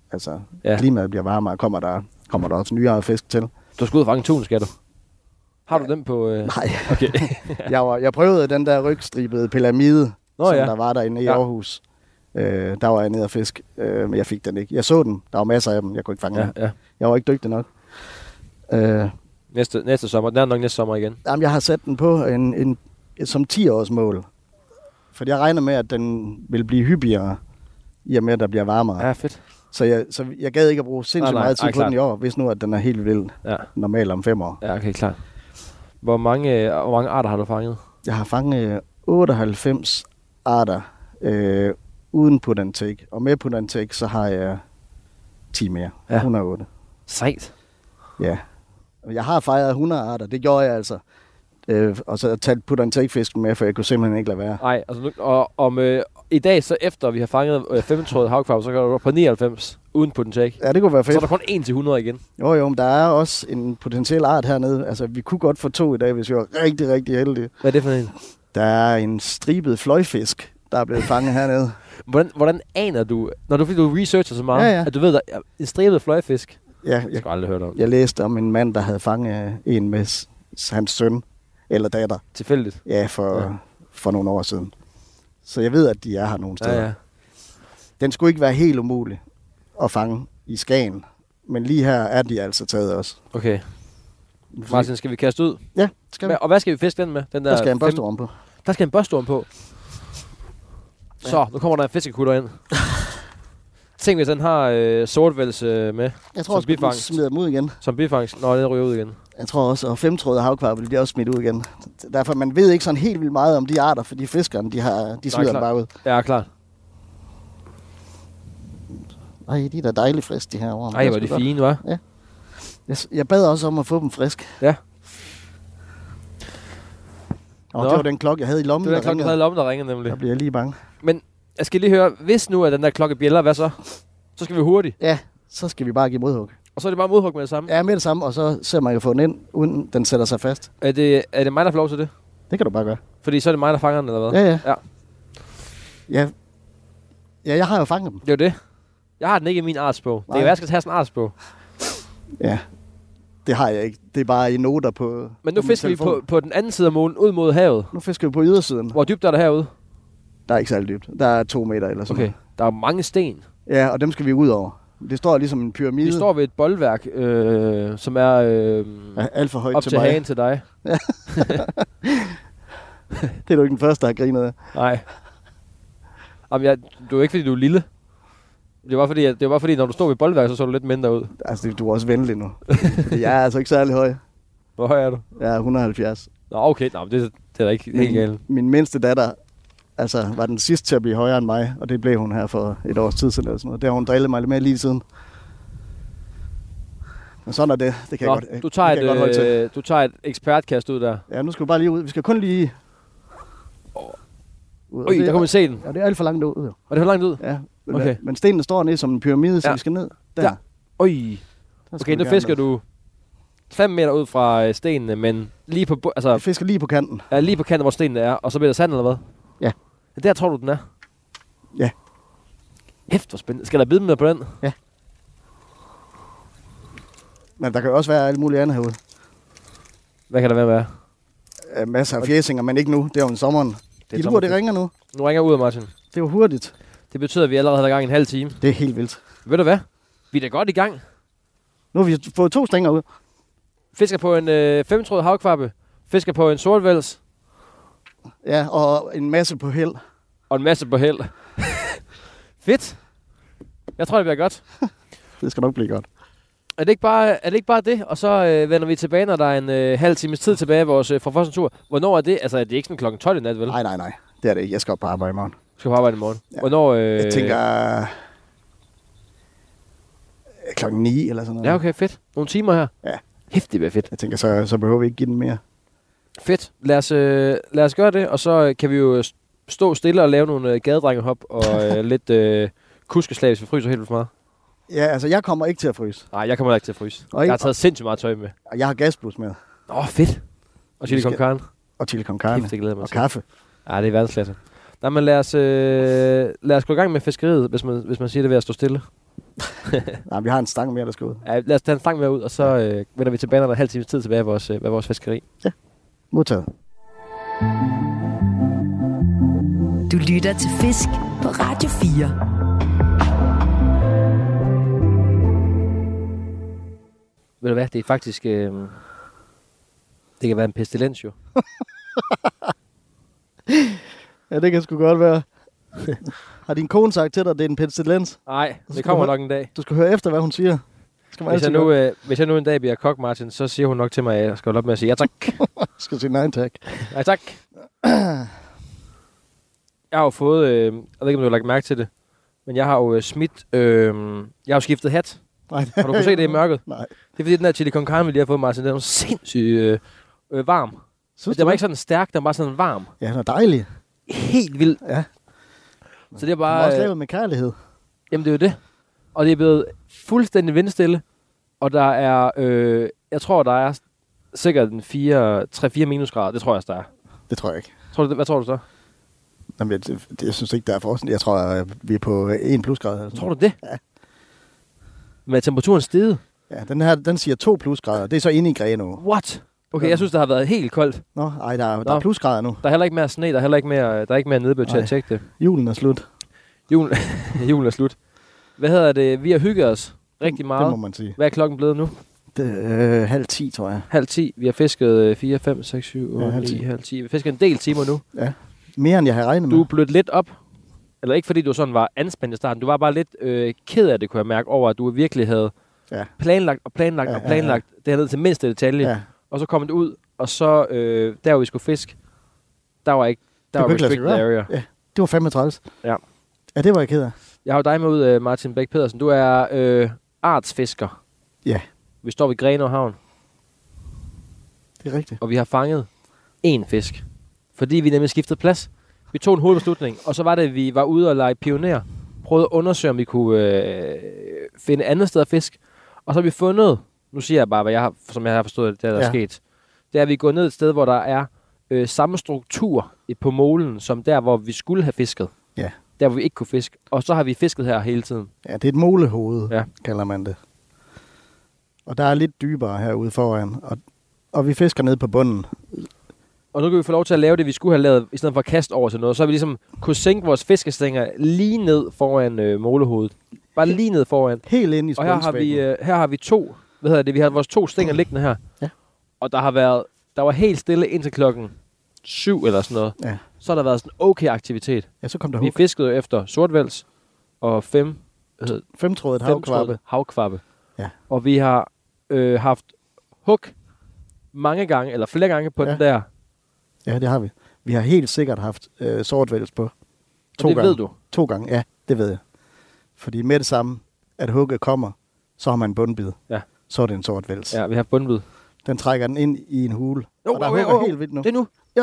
altså, Ja. klimaet bliver varmere, kommer der, kommer der også nyere fisk til. Du skal ud og fange tun, skal du? Har du den på... Øh... Nej, Okay. jeg, var, jeg prøvede den der rygstribede pyramide, Nå, som ja. der var derinde i Ja. Aarhus. Øh, der var jeg nede og fisk, øh, men jeg fik den ikke. Jeg så den, der var masser af dem, jeg kunne ikke fange ja, dem. ja. Jeg var ikke dygtig nok. Øh, Næste, næste sommer. Den er nok næste sommer igen. jamen, jeg har sat den på en, en, et, som ti års mål. For jeg regner med, at den vil blive hyppigere, i og med, at der bliver varmere. Ja, fedt. Så, jeg, så jeg gad ikke at bruge sindssygt Nej, nej. meget tid Ej, på klart. den i år, hvis nu, at den er helt vild Ja, normal om fem år. ja okay, klart. Hvor mange, hvor mange arter har du fanget? Jeg har fanget otteoghalvfems arter øh, uden put and take. Og med put and take, så har jeg ti mere. Ja. et hundrede og otte. Sejt. Ja. Jeg har fejret hundrede arter, det gjorde jeg altså. Øh, og så taget put and take fisken med, for jeg kunne simpelthen ikke lade være. Nej, altså nu, og om øh, i dag, så efter vi har fanget øh, femtrådet havkvab, så går du op på nioghalvfems uden put and take. Ja, det kunne være Så fedt. er der kun en til hundrede igen. Jo, jo, men der er også en potentiel art hernede. Altså, vi kunne godt få to i dag, hvis vi var rigtig, rigtig heldige. Hvad er det for en? Der er en stribet fløjfisk, der er blevet fanget hernede. Hvordan, hvordan aner du, når du, du researcher så meget, Ja, ja. at du ved, at en stribet fløjfisk? Ja, Jeg jeg, skal aldrig hørt om. jeg læste om en mand, der havde fanget en med s- hans søn eller datter. Tilfældigt. Ja, for, Ja. ja. for nogle år siden. Så jeg ved, at de er her nogle steder. Ja, ja. Den skulle ikke være helt umulig at fange i Skagen. Men lige her er de altså taget også. Okay. Martin, skal vi kaste ud? Ja, skal vi. Hva- Og hvad skal vi fiske den med? Den der, Der skal en fem- børsteorm på. Der skal en børsteorm på. Så, nu kommer der en fiskekutter ind. Tænk, hvis den har øh, sortvæls øh, med Jeg tror som også, at den bifangst. smider dem ud igen. Som bifangst, når den ryger ud igen. Jeg tror også, og femtrådet havkvar vil de også smidt ud igen. Derfor man ved ikke sådan helt vildt meget om de arter, fordi fiskerne, de, har, de smider dem klart. bare ud. Ja, klart. Ej, de er da dejligt friske, de her orme. Ej, hvor er de fine, hva'? Jeg, jeg bad også om at få dem frisk. Ja. Og Nå. det var den klokke, jeg havde i lommen, Det var den klokke, der der havde i ringede. lommen, der ringede nemlig. Der bliver jeg lige bange. Men jeg skal lige høre, hvis nu er den der klokke bjæller, hvad så? Så skal vi hurtigt. Ja, så skal vi bare give modhug. Og så er det bare modhug med det samme. Ja, med det samme, og så ser man jo få den ind, uden den sætter sig fast. Er det, er det mig, der får lov til det? Det kan du bare gøre. Fordi så er det mig, der fanger den, eller hvad? Ja, ja. Ja. Ja, ja jeg har jo fanget dem. Det er jo det. Jeg har den ikke i min artsbog. Det er Nej. jo, jeg skal have sådan en artsbog. Ja, det har jeg ikke. Det er bare i noter på Men nu på min fisker vi telefon. på, på den anden side af målen, ud mod havet. Nu fisker vi på ydersiden. Hvor dybt er der herude? Der er ikke særlig dybt. Der er to meter eller sådan Okay. Der er mange sten. noget. Ja, og dem skal vi ud over. Det står ligesom en pyramide. Vi står ved et boldværk, øh, som er øh, Ja, alt for højt op til, til mig. hagen til dig. Det er du ikke den første, der har grinet af. Nej. Jamen, jeg, du er ikke, fordi du er lille. Det var fordi, at, det var bare fordi, når du stod ved boldværk, så så du lidt mindre ud. Altså, du er også venlig nu. Fordi jeg er altså ikke særlig høj. Hvor høj er du? Jeg er et hundrede og halvfjerds. Nå, okay. Nå, men det, det er da ikke helt Min, galt. min mindste datter altså, var den sidste til at blive højere end mig, og det blev hun her for et års tid siden. Eller sådan noget. Det har hun drillet mig lidt mere lige siden. Men sådan er det. Det kan Nå, jeg godt, du, tager det kan jeg godt holde et, til. øh, du tager et ekspertkast ud der. Ja, nu skal vi bare lige ud. Vi skal kun lige... Ud. Og Ui, det, der kan man se den. Ja, det er alt for langt ud. Jo. Og det er for langt ud. Ja, men, Okay. men stenene står ned som en pyramide, så Ja. vi skal ned der. Der. Ui. Der skal Okay, vi nu gerne fisker ned. du fem meter ud fra øh, stenene, men lige på, bu- altså, Jeg fisker lige på kanten. er lige på kanten, hvor stenene er, og så bliver der sand, eller hvad? Ja. Ja, der tror du, den er? Ja. Hæft, hvor spændende. Skal der bide med på den? Men der kan jo også være alt muligt andet herude. Hvad kan der være med? Uh, masser af fjæsinger, men ikke nu. Det er jo en sommeren. er De lurer, det sommerferie. ringer nu. Nu ringer jeg ud, Martin. Det er jo hurtigt. Det betyder, at vi allerede har været i gang i en halv time. Det er helt vildt. Ved du hvad? Vi er da godt i gang. Nu har vi fået to stænger ud. Fisker på en øh, femtrådet havkvabbe. Fisker på en sortvæls. Ja, og en masse på held. Og en masse på held. Fedt. Jeg tror, det bliver godt. Det skal nok blive godt. Er det ikke bare, er det, ikke bare det? Og så øh, vender vi tilbage, når der er en øh, halv times tid tilbage af vores øh, forforsenstur. Hvornår er det? Altså, er det ikke sådan klokken tolv i nat, vel? Nej, nej, nej. Det er det ikke. Jeg skal op på arbejde i morgen. Skal på arbejde i morgen. Ja. Hvornår? Øh... Jeg tænker... øh, klokken ni eller sådan noget. Ja, okay, fedt. Nogle timer her. Ja. Hæft, det bliver fedt. Jeg tænker, så, så behøver vi ikke give den mere. Fedt. Lad os, øh, lad os gøre det, og så øh, kan vi jo stå stille og lave nogle øh, gadedrengehop og øh, lidt øh, kuskeslag, hvis vi fryser helt vildt for meget. Ja, altså, jeg kommer ikke til at fryse. Nej, jeg kommer ikke til at fryse. Og Jeg har taget sindssygt meget tøj med. Og jeg har gasblus med. Åh, oh, fedt. Og chili con skal- carne. Og chili con carne. Kæft, det glæder jeg mig Og til. kaffe. Ja, det er verdensklasse. Nej, men lad os, øh, lad os gå i gang med fiskeriet, hvis man, hvis man siger det ved at stå stille. Nej, vi har en stang mere, der skal ud. Ja, lad os tage en stang mere ud, og så øh, vender vi tilbage, når der er en halv times tid tilbage af vores, øh, vores fiskeri. Ja, modtaget. Du lytter til Fisk på Radio fire. Ved du hvad, det er faktisk... Øh, det kan være en pestilens, jo. Ja, det kan sgu godt være. Har din kone sagt til dig, at det er en pestilens? Nej, det kommer nok en dag. Du skal høre efter, hvad hun siger. Skal Hvis jeg, nu, øh, hvis jeg nu en dag bliver kok, Martin, så siger hun nok til mig, at jeg skal holde op med at sige ja tak. skal sige nej tak. Nej tak. Jeg har jo fået, øh, jeg ved ikke, om du har lagt mærke til det, men jeg har jo øh, smidt, øh, jeg har jo skiftet hat. Nej, har du kunnet se det i mørket? Nej. Det er fordi, den der chili con carne, vi lige har fået, Martin, den er sindssygt øh, øh, varm. Synes den var ikke sådan stærk, den var bare sådan varm. Ja, den er dejlig. Helt vildt. Ja. Så det er bare... Den er også lavet med kærlighed. Jamen, det er jo det. Og det er blevet fuldstændig vindstille. Og der er, øh, jeg tror, der er sikkert en tre fire minusgrader. Det tror jeg, der er. Det tror jeg ikke. Tror du, hvad tror du så? Jamen, jeg, det, jeg synes ikke, der er forskel. Jeg tror, at vi er på en plusgrad. Tror du det? Ja. Men er temperaturen steget? Ja, den her, den siger to plusgrader. Det er så inde i Grenaa. What? Okay, jeg synes, det har været helt koldt. Nå, ej, der, er, der er plusgrader nu. Der er heller ikke mere sne, der er heller ikke mere, der er ikke mere nedbør til at tjekke det. Julen er slut. Julen, julen er slut. Hvad hedder det? Vi har hygget os rigtig meget. Det må man sige. Hvad er klokken blevet nu? Det er øh, halv ti, tror jeg. Halv ti. Vi har fisket fire, fem, seks, syv, otte, ja, halv ni, ti. halv ti. Vi har fisket en del timer nu. Ja. Mere end jeg havde regnet med. Du er blødt lidt op. Eller ikke fordi du sådan var anspændt i starten. Du var bare lidt øh, ked af det, kunne jeg mærke, over at du virkelig havde ja. planlagt og planlagt ja, og planlagt. Ja, ja. Det her ned til mindste detalje. Ja. Og så kom det ud, og så øh, der hvor vi skulle fiske, der var ikke, der var restricted area. Ja, det var fandme træls. Ja. Ja, det var jeg ked af. Jeg har jo dig med ud, Martin Bæk Pedersen. Du er øh, artsfisker. Ja. Vi står ved Grenaa Havn. Det er rigtigt. Og vi har fanget én fisk. Fordi vi nemlig skiftede plads. Vi tog en hovedbeslutning, og så var det, at vi var ude og lege pioner. Prøvede at undersøge, om vi kunne øh, finde andet sted at fisk. Og så har vi fundet, nu siger jeg bare, hvad jeg har, som jeg har forstået, det der, der ja. er sket. Det er, at vi går ned et sted, hvor der er øh, samme struktur på målen, som der, hvor vi skulle have fisket. Ja. Der, hvor vi ikke kunne fiske. Og så har vi fisket her hele tiden. Ja, det er et målehoved, ja. kalder man det. Og der er lidt dybere herude foran. Og, og vi fisker ned på bunden. Og nu kan vi få lov til at lave det, vi skulle have lavet, i stedet for at kaste over til noget. Så har vi ligesom kunne sænke vores fiskestænger lige ned foran øh, målehovedet. Bare He- lige ned foran. Helt ind i Og her har vi, øh, her har vi to, hvad hedder det, vi har vores to stænger liggende her. Ja. Og der har været, der var helt stille indtil klokken syv eller sådan noget. Ja. Så har der været sådan okay aktivitet. Ja, så kom der Vi hug. fiskede efter sortvæls og fem, øh, femtrådet havkvabbe. havkvabbe. Ja. Og vi har øh, haft hug mange gange, eller flere gange på ja. den der. Ja, det har vi. Vi har helt sikkert haft øh, sortvæls på. To det gange. ved du? To gange, ja, det ved jeg. Fordi med det samme, at hugget kommer, så har man en bundbid. Ja. Så er det en sortvæls. Ja, vi har bundbid. Den trækker den ind i en hule. Oh, og der okay, hugger oh, helt vildt nu. Det er nu? Ja.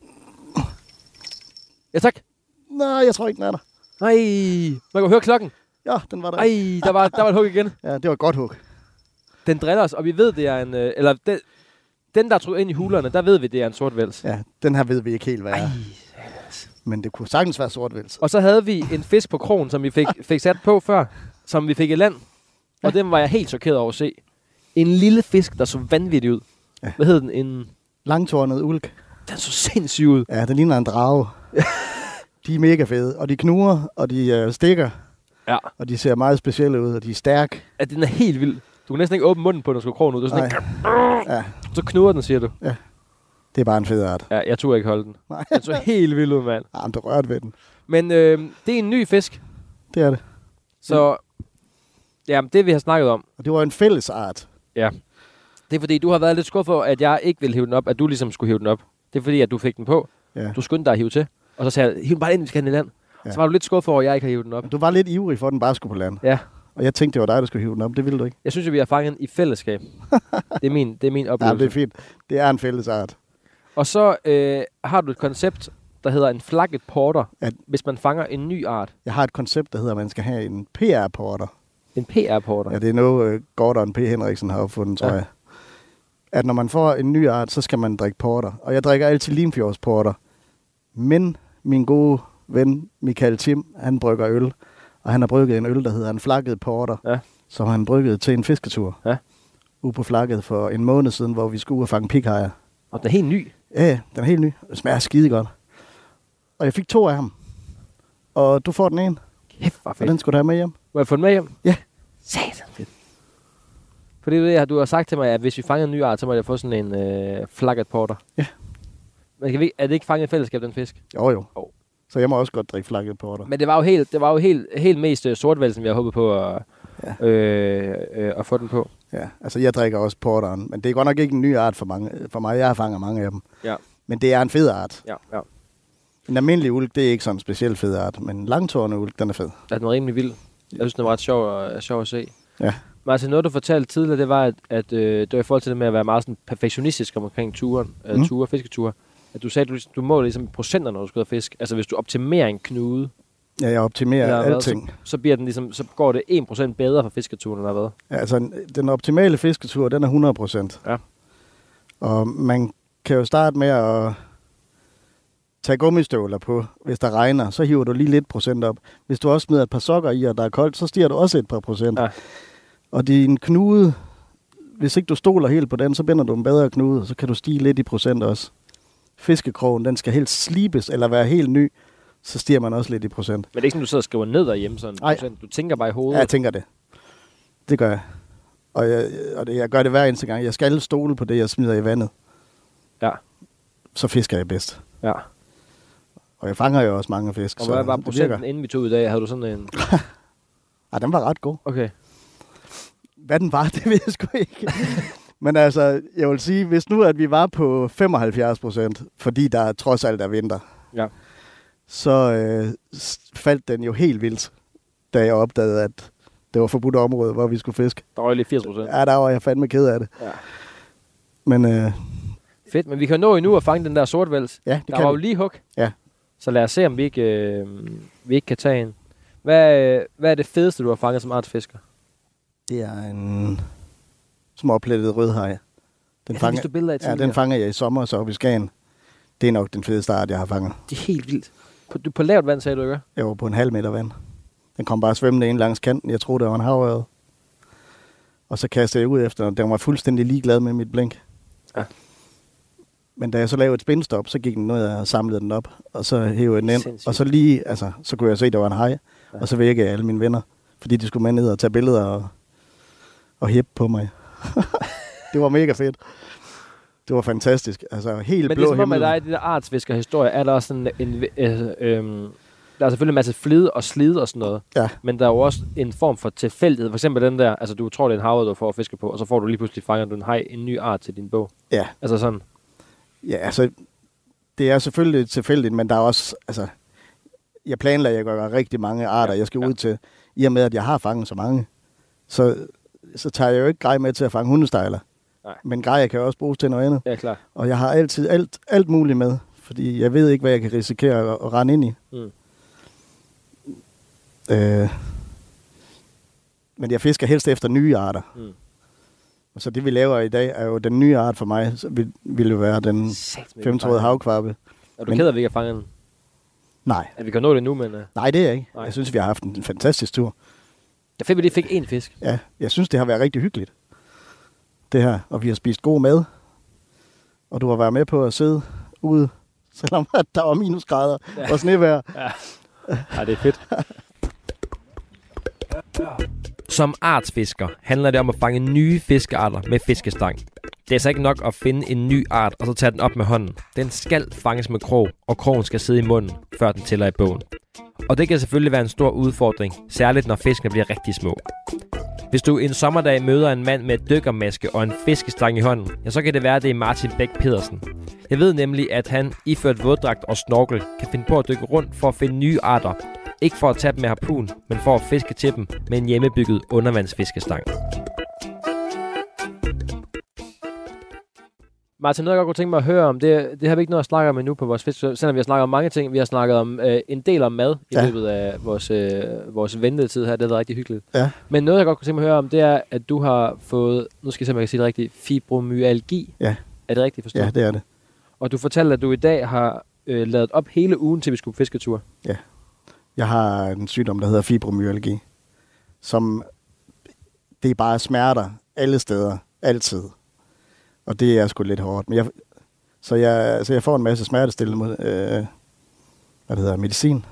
Ja, tak. Nej, jeg tror ikke, den er der. Nej, man kan høre klokken. Ja, den var der. Ej, der var, der var et hug igen. Ja, det var et godt hug. Den driller os, og vi ved, det er en... Øh, eller den, den, der tror ind i hulerne, der ved vi, det er en sortvæls. Ja, den her ved vi ikke helt, hvad er. Men det kunne sagtens være sortvæls. Og så havde vi en fisk på krogen, som vi fik, fik sat på før, som vi fik i land. Ja. Og den var jeg helt chokeret over at se. En lille fisk, der så vanvittig ud. Ja. Hvad hed den? En... Langtårnet ulk. Den så sindssygt ud. Ja, den ligner en drage. De er mega fede, og de knurrer, og de øh, stikker. Ja. Og de ser meget specielle ud, og de er stærke. Ja, den er helt vild. Du kan næsten ikke åbne munden på, når du skal krogen ud. Du er sådan ikke... Ja. Så knurrer den, siger du. Ja. Det er bare en fed art. Ja, jeg turde ikke holde den. Nej. Den så helt vild ud, mand. Jamen, du rørte ved den. Men øh, det er en ny fisk. Det er det. Så, ja, det vi har snakket om. Og det var en fælles art. Ja. Det er fordi, du har været lidt skuffet for, at jeg ikke ville hive den op, at du ligesom skulle hive den op. Det er fordi, at du fik den på. Ja. Du skyndte dig at hive til. Og så sagde jeg, hiv den bare ind, vi skal have den i land. Ja. Så var du lidt skuffet over, at jeg ikke har hivet den op. Du var lidt ivrig for, at den bare skulle på land. Ja. Og jeg tænkte, det var dig, der skulle hive den op. Det ville du ikke. Jeg synes jo, vi har fanget den i fællesskab. det, er min, det er min oplevelse. Ja, det er fint. Det er en fælles art. Og så øh, har du et koncept, der hedder en flagget porter, ja. Hvis man fanger en ny art. Jeg har et koncept, der hedder, at man skal have en P R-porter. En P R-porter? Ja, det er noget, uh, Gordon P. Henriksen har opfundet, tror ja. jeg. At når man får en ny art, så skal man drikke porter. Og jeg drikker altid Limfjordsporter. Men min gode ven, Michael Tim, han brygger øl. Og han har brygget en øl, der hedder en flakket porter, Ja. som han bryggede til en fisketur. Ja. Ude på flakket for en måned siden, hvor vi skulle ud og fange pikhajer. Og den er helt ny. Ja, den er helt ny. Det smager skide godt. Og jeg fik to af ham. Og du får den ene. Kæft, hvor Og fedt. den skulle du have med hjem. Må jeg få den med hjem? Ja. Satan fedt. Fordi det er det, du har sagt til mig, at hvis vi fanger en ny art, så må jeg få sådan en øh, flakket porter. Ja. Men kan vi, er det ikke fanget i fællesskab, den fisk? Jo, jo. Jo. Så jeg må også godt drikke flakket porter. Men det var jo helt, det var jo helt, helt mest uh, sortvæld, som vi har håbet på at, Ja. øh, øh, at få den på. Ja, altså jeg drikker også porteren. Men det er godt nok ikke en ny art for, mange, for mig. Jeg har fanget mange af dem. Ja. Men det er en fed art. Ja, ja. En almindelig ulk, det er ikke sådan en speciel fed art. Men en langtårende ulk, den er fed. Det er den rimelig vild. Jeg synes, den var ret sjov, at, sjov at se. Ja. Martin, noget du fortalte tidligere, det var, at, at øh, det var i forhold til det med at være meget sådan perfektionistisk omkring turen, øh, Mm. ture, fisketure. At du sagde, at du, du måler ligesom procenter, når du skal ud og fisk. Altså hvis du optimerer en knude, Ja, jeg optimerer eller hvad, alting. så, så, bliver den ligesom, så går det en procent bedre for fisketuren, end der har været. Ja, altså en- den optimale fisketur, den er hundrede procent. Ja. Og man kan jo starte med at tage gummistøvler på. Hvis der regner, så hiver du lige lidt procent op. Hvis du også smider et par sokker i, og der er koldt, så stiger du også et par procent. Ja. Og din knude, hvis ikke du stoler helt på den, så binder du en bedre knude, så kan du stige lidt i procent også. Fiskekrogen, den skal helst slibes eller være helt ny, så stiger man også lidt i procent. Men det er ikke sådan, du sidder og skriver ned derhjemme sådan Nej. procent. Du tænker bare i hovedet. Ja, jeg tænker det. Det gør jeg. Og jeg, og det, jeg gør det hver eneste gang. Jeg skal stole på det, jeg smider i vandet. Ja. Så fisker jeg bedst. Ja. Og jeg fanger jo også mange fisk. Og så hvad var det procenten, virker. inden vi tog ud i dag? Havde du sådan en... Ej, den var ret god. Okay. Hvad den var, det ved jeg sgu ikke. Men altså, jeg vil sige, hvis nu at vi var på femoghalvfjerds procent, fordi der trods alt er vinter, Ja. så øh, s- faldt den jo helt vildt, da jeg opdagede, at det var forbudt område, hvor vi skulle fiske. Der var lige firs procent. Ja, der var jeg fandme ked af det. Ja. Men øh, Fedt, men vi kan nå endnu at fange den der sortvæls. ja, det Der kan var jo vi. lige hug. Ja. Så lad os se, om vi ikke, øh, vi ikke kan tage en. Hvad, øh, hvad er det fedeste, du har fanget som artsfisker? Det er en småplettet rødhaj. Den, Ja, fanger, du billeder af ja, tidligere. den fanger jeg i sommer, så oppe i Skagen. Det er nok den fedeste art, jeg har fanget. Det er helt vildt. På, du, på lavt vand, sagde du, ikke? Jeg var på en halv meter vand. Den kom bare svømmende ind langs kanten. Jeg troede, det var en havørred. Og så kastede jeg ud efter, og den var fuldstændig ligeglad med mit blink. Ja. Men da jeg så lavede et spindstop, så gik den ned og samlede den op. Og så hævede jeg den ind. Sindssygt. Og så lige, altså, så kunne jeg se, at der var en haj. Ja. Og så vækkede jeg alle mine venner. Fordi de skulle med ned og tage billeder og, og hæppe på mig. Det var mega fedt. Det var fantastisk. Altså, helt Men det blå er som om, at himmel. der er i det der artsfisker-historie, er der også sådan en... Øh, øh, der er selvfølgelig en masse flid og slid og sådan noget. Ja. Men der er jo også en form for tilfældighed. For eksempel den der, altså du tror, det er en havre, du får at fiske på, og så får du lige pludselig fanger du en haj, en ny art til din bog. Ja. Altså sådan. Ja, altså, det er selvfølgelig tilfældigt, men der er også, altså, jeg planlægger, at jeg gør rigtig mange arter, Ja, jeg skal ja. ud til. I og med, at jeg har fanget så mange, så, så tager jeg jo ikke grej med til at fange hundestejler. Nej. Men grej kan jo også bruges til noget andet. Ja, klar. Og jeg har altid alt, alt muligt med, fordi jeg ved ikke, hvad jeg kan risikere at, at rende ind i. Mm. Øh, men jeg fisker helst efter nye arter. Mm. Og så det, vi laver i dag, er jo den nye art for mig, så vil, vil jo være den femtrådede havkvabbe. Er du Men- ked af, at vi ikke har fanget den? Nej, At vi kan nå det nu, men... Uh, nej, det er jeg ikke. Nej. Jeg synes, vi har haft en fantastisk tur. det er fedt, at vi lige fik én fisk. Ja, jeg synes, det har været rigtig hyggeligt. Det her. Og vi har spist god mad. Og du har været med på at sidde ude, selvom at der var minusgrader Ja. og snevejr. Ja, det er fedt. Som artsfisker handler det om at fange nye fiskearter med fiskestang. Det er altså ikke nok at finde en ny art og så tage den op med hånden. Den skal fanges med krog, og krogen skal sidde i munden, før den tæller i bogen. Og det kan selvfølgelig være en stor udfordring, særligt når fiskene bliver rigtig små. Hvis du en sommerdag møder en mand med et dykkermaske og en fiskestang i hånden, ja, så kan det være, at det er Martin Bæk Pedersen. Jeg ved nemlig, at han iført våddragt og snorkel kan finde på at dykke rundt for at finde nye arter. Ikke for at tage dem med harpun, men for at fiske til dem med en hjemmebygget undervandsfiskestang. Martin, noget jeg godt kunne tænke mig at høre om, det, det har vi ikke noget at snakke om endnu på vores fisk, selvom vi har snakket om mange ting. Vi har snakket om øh, en del om mad i Ja. løbet af vores, øh, vores ventetid her. Det har været rigtig hyggeligt. Ja. Men noget, jeg godt kunne tænke mig at høre om, det er, at du har fået, nu skal jeg se, om jeg kan sige det rigtigt, fibromyalgi. Ja. Er det rigtigt forstået? Ja, det er det. Og du fortalte, at du i dag har øh, lavet op hele ugen, til vi skulle på fisketur. Jeg har en sygdom, der hedder fibromyalgi, som det er bare smerter alle steder, altid. Og det er sgu lidt hårdt. Men jeg, så, jeg, så jeg får en masse smertestillende øh, hvad det hedder, medicin.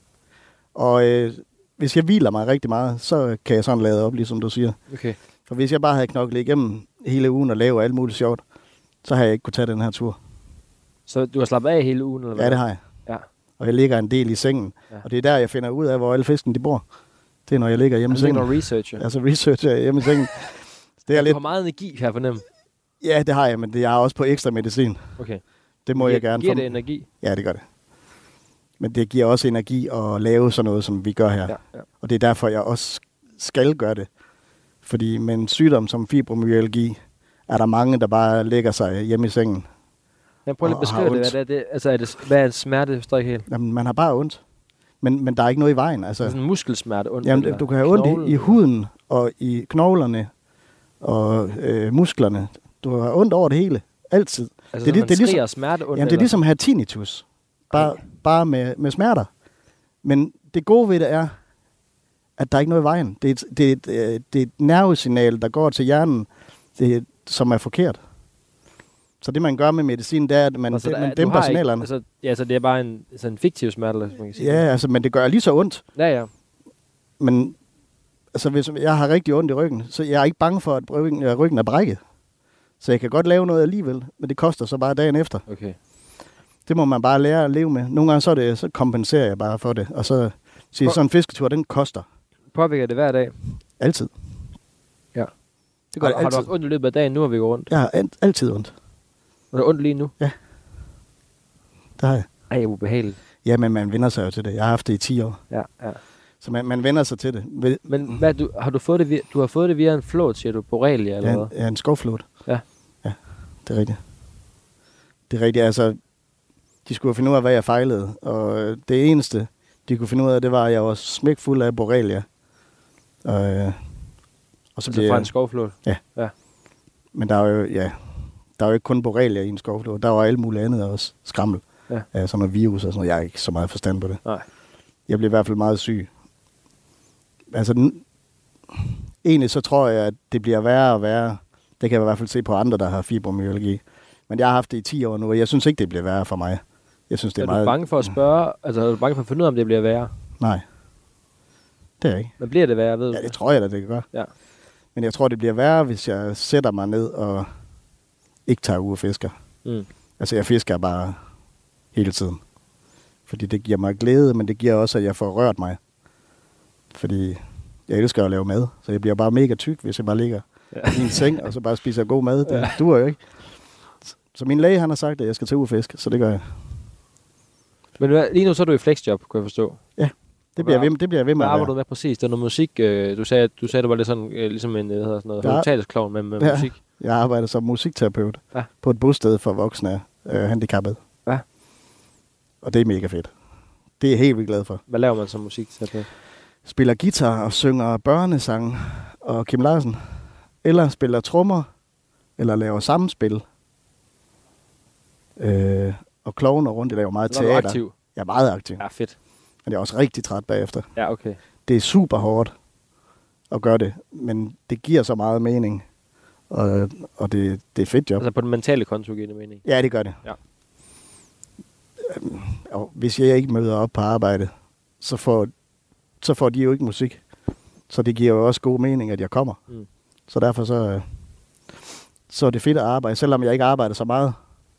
Og øh, hvis jeg hviler mig rigtig meget, så kan jeg sådan lade op, ligesom du siger. Okay. For hvis jeg bare havde knoklet igennem hele ugen og lavet alt muligt sjovt, så har jeg ikke kunne tage den her tur. Så du har slappet af hele ugen? Eller hvad? Ja, det har jeg. Ja. Og jeg ligger en del i sengen. Ja. Og det er der, jeg finder ud af, hvor alle fisken de bor. Det er, når jeg ligger hjemme i sengen. Altså, researcher. Altså researcher hjemme i sengen. Det er du lidt... har meget energi, kan jeg fornemme. Ja, det har jeg, men det er også på ekstra medicin. Okay. Det må Giver, jeg gerne. Giver det energi? Ja, det gør det. Men det giver også energi at lave sådan noget, som vi gør her. Ja, ja. Og det er derfor, jeg også skal gøre det. Fordi med en sygdom som fibromyalgi, er der mange, der bare lægger sig hjemme i sengen. Jeg prøver lige at beskrive det. Hvad er det? Altså, er det, hvad er det smerte? Jeg forstår ikke helt. Jamen, man har bare ondt. Men, men der er ikke noget i vejen. Altså, det er sådan en muskelsmerte ondt. Jamen, du kan have ondt i, i huden, og i knoglerne, og øh, musklerne. Du har ondt over det hele. Altid. Altså, det, det, det, det er ligesom, smerte ondt? Jamen, det er ligesom at have tinnitus. Bare, bare med, med smerter. Men det gode ved det er, at der er ikke noget i vejen. Det er et, det er et, det er et nervesignal, der går til hjernen, det, som er forkert. Så det, man gør med medicin, det er, at man, altså, det, man man dæmper signalerne. Altså, ja, så det er bare en, altså en fiktiv smerte, hvis man kan sige. Ja, altså, men det gør lige så ondt. Ja, ja. Men altså, hvis jeg har rigtig ondt i ryggen, så jeg er ikke bange for, at ryggen, ryggen er brækket. Så jeg kan godt lave noget alligevel, men det koster så bare dagen efter. Okay. Det må man bare lære at leve med. Nogle gange så, er det, så kompenserer jeg bare for det, og så siger sådan en fisketur, den koster. Påvirker det hver dag? Altid. Ja. Det gør har, det altid. Har du haft ondt i løbet af dagen, nu har vi gået rundt? Jeg har altid ondt. Er du ondt lige nu? Ja. Det har jeg. Ej, ubehageligt. Ja, men man vender sig jo til det. Jeg har haft det i ti år. Ja, ja. Så man, man vender sig til det. Men hvad, du, har du fået det via, du har fået det via en flåt, siger du, borrelia eller ja, hvad? Ja, en skovflåt. Ja. Ja, det er rigtigt. Det er rigtigt, altså, de skulle finde ud af, hvad jeg fejlede, og det eneste, de kunne finde ud af, det var, at jeg var smækfuld af borrelia. Og, øh, og så altså fra en skovflåt? Ja. Ja. Men der er jo, ja, der er jo ikke kun borrelia i en skovflåt, der var alt muligt andet også. Skrammel. Ja. Ja, sådan noget virus og sådan noget. Jeg har ikke så meget forstand på det. Nej. Jeg blev i hvert fald meget syg. Altså, n- egentlig så tror jeg, at det bliver værre og værre. Det kan jeg i hvert fald se på andre, der har fibromyalgi. Men jeg har haft det i ti år nu, og jeg synes ikke, det bliver værre for mig. Jeg synes, det er, er meget... du bange for at spørge, altså er du bange for at finde ud af, om det bliver værre? Nej, det er jeg ikke. Men bliver det værre, ved du? Ja, det tror jeg da, det kan gøre. Ja. Men jeg tror, det bliver værre, hvis jeg sætter mig ned og ikke tager ud og fisker. Mm. Altså, jeg fisker bare hele tiden. Fordi det giver mig glæde, men det giver også, at jeg får rørt mig. Fordi jeg elsker at lave mad, så jeg bliver bare mega tyk, hvis jeg bare ligger ja. i en seng, og så bare spiser god mad. Det ja. duer jo ikke. Så min læge, han har sagt, at jeg skal tage ud og fiske, så det gør jeg. Men lige nu så er du i flexjob, kunne jeg forstå. Ja, det bliver, ved, det bliver ved med hvad at arbejder være. du med præcis? Det er noget musik. Øh, du sagde, du sagde, du var lidt sådan, øh, ligesom en, hvad hedder sådan noget, hospitalsklovn med, med ja, musik. Jeg arbejder som musikterapeut ja. på et bosted for voksne øh, handicappede. Ja. Og det er mega fedt. Det er jeg helt vildt glad for. Hvad laver man som musikterapeut? Spiller guitar og synger børnesange og Kim Larsen. Eller spiller trommer, eller laver sammenspil. Øh, og klovner rundt, jeg laver meget teater. Er du aktiv? Jeg er meget aktiv. Ja, fedt. Men jeg er også rigtig træt bagefter. Ja, okay. Det er super hårdt at gøre det, men det giver så meget mening. Og, og det, det er et fedt job. Altså på den mentale konto giver det mening? Ja, det gør det. Ja. Øhm, og hvis jeg ikke møder op på arbejde, så får, så får de jo ikke musik. Så det giver jo også god mening, at jeg kommer. Mm. Så derfor så, så er det fedt at arbejde. Selvom jeg ikke arbejder så meget,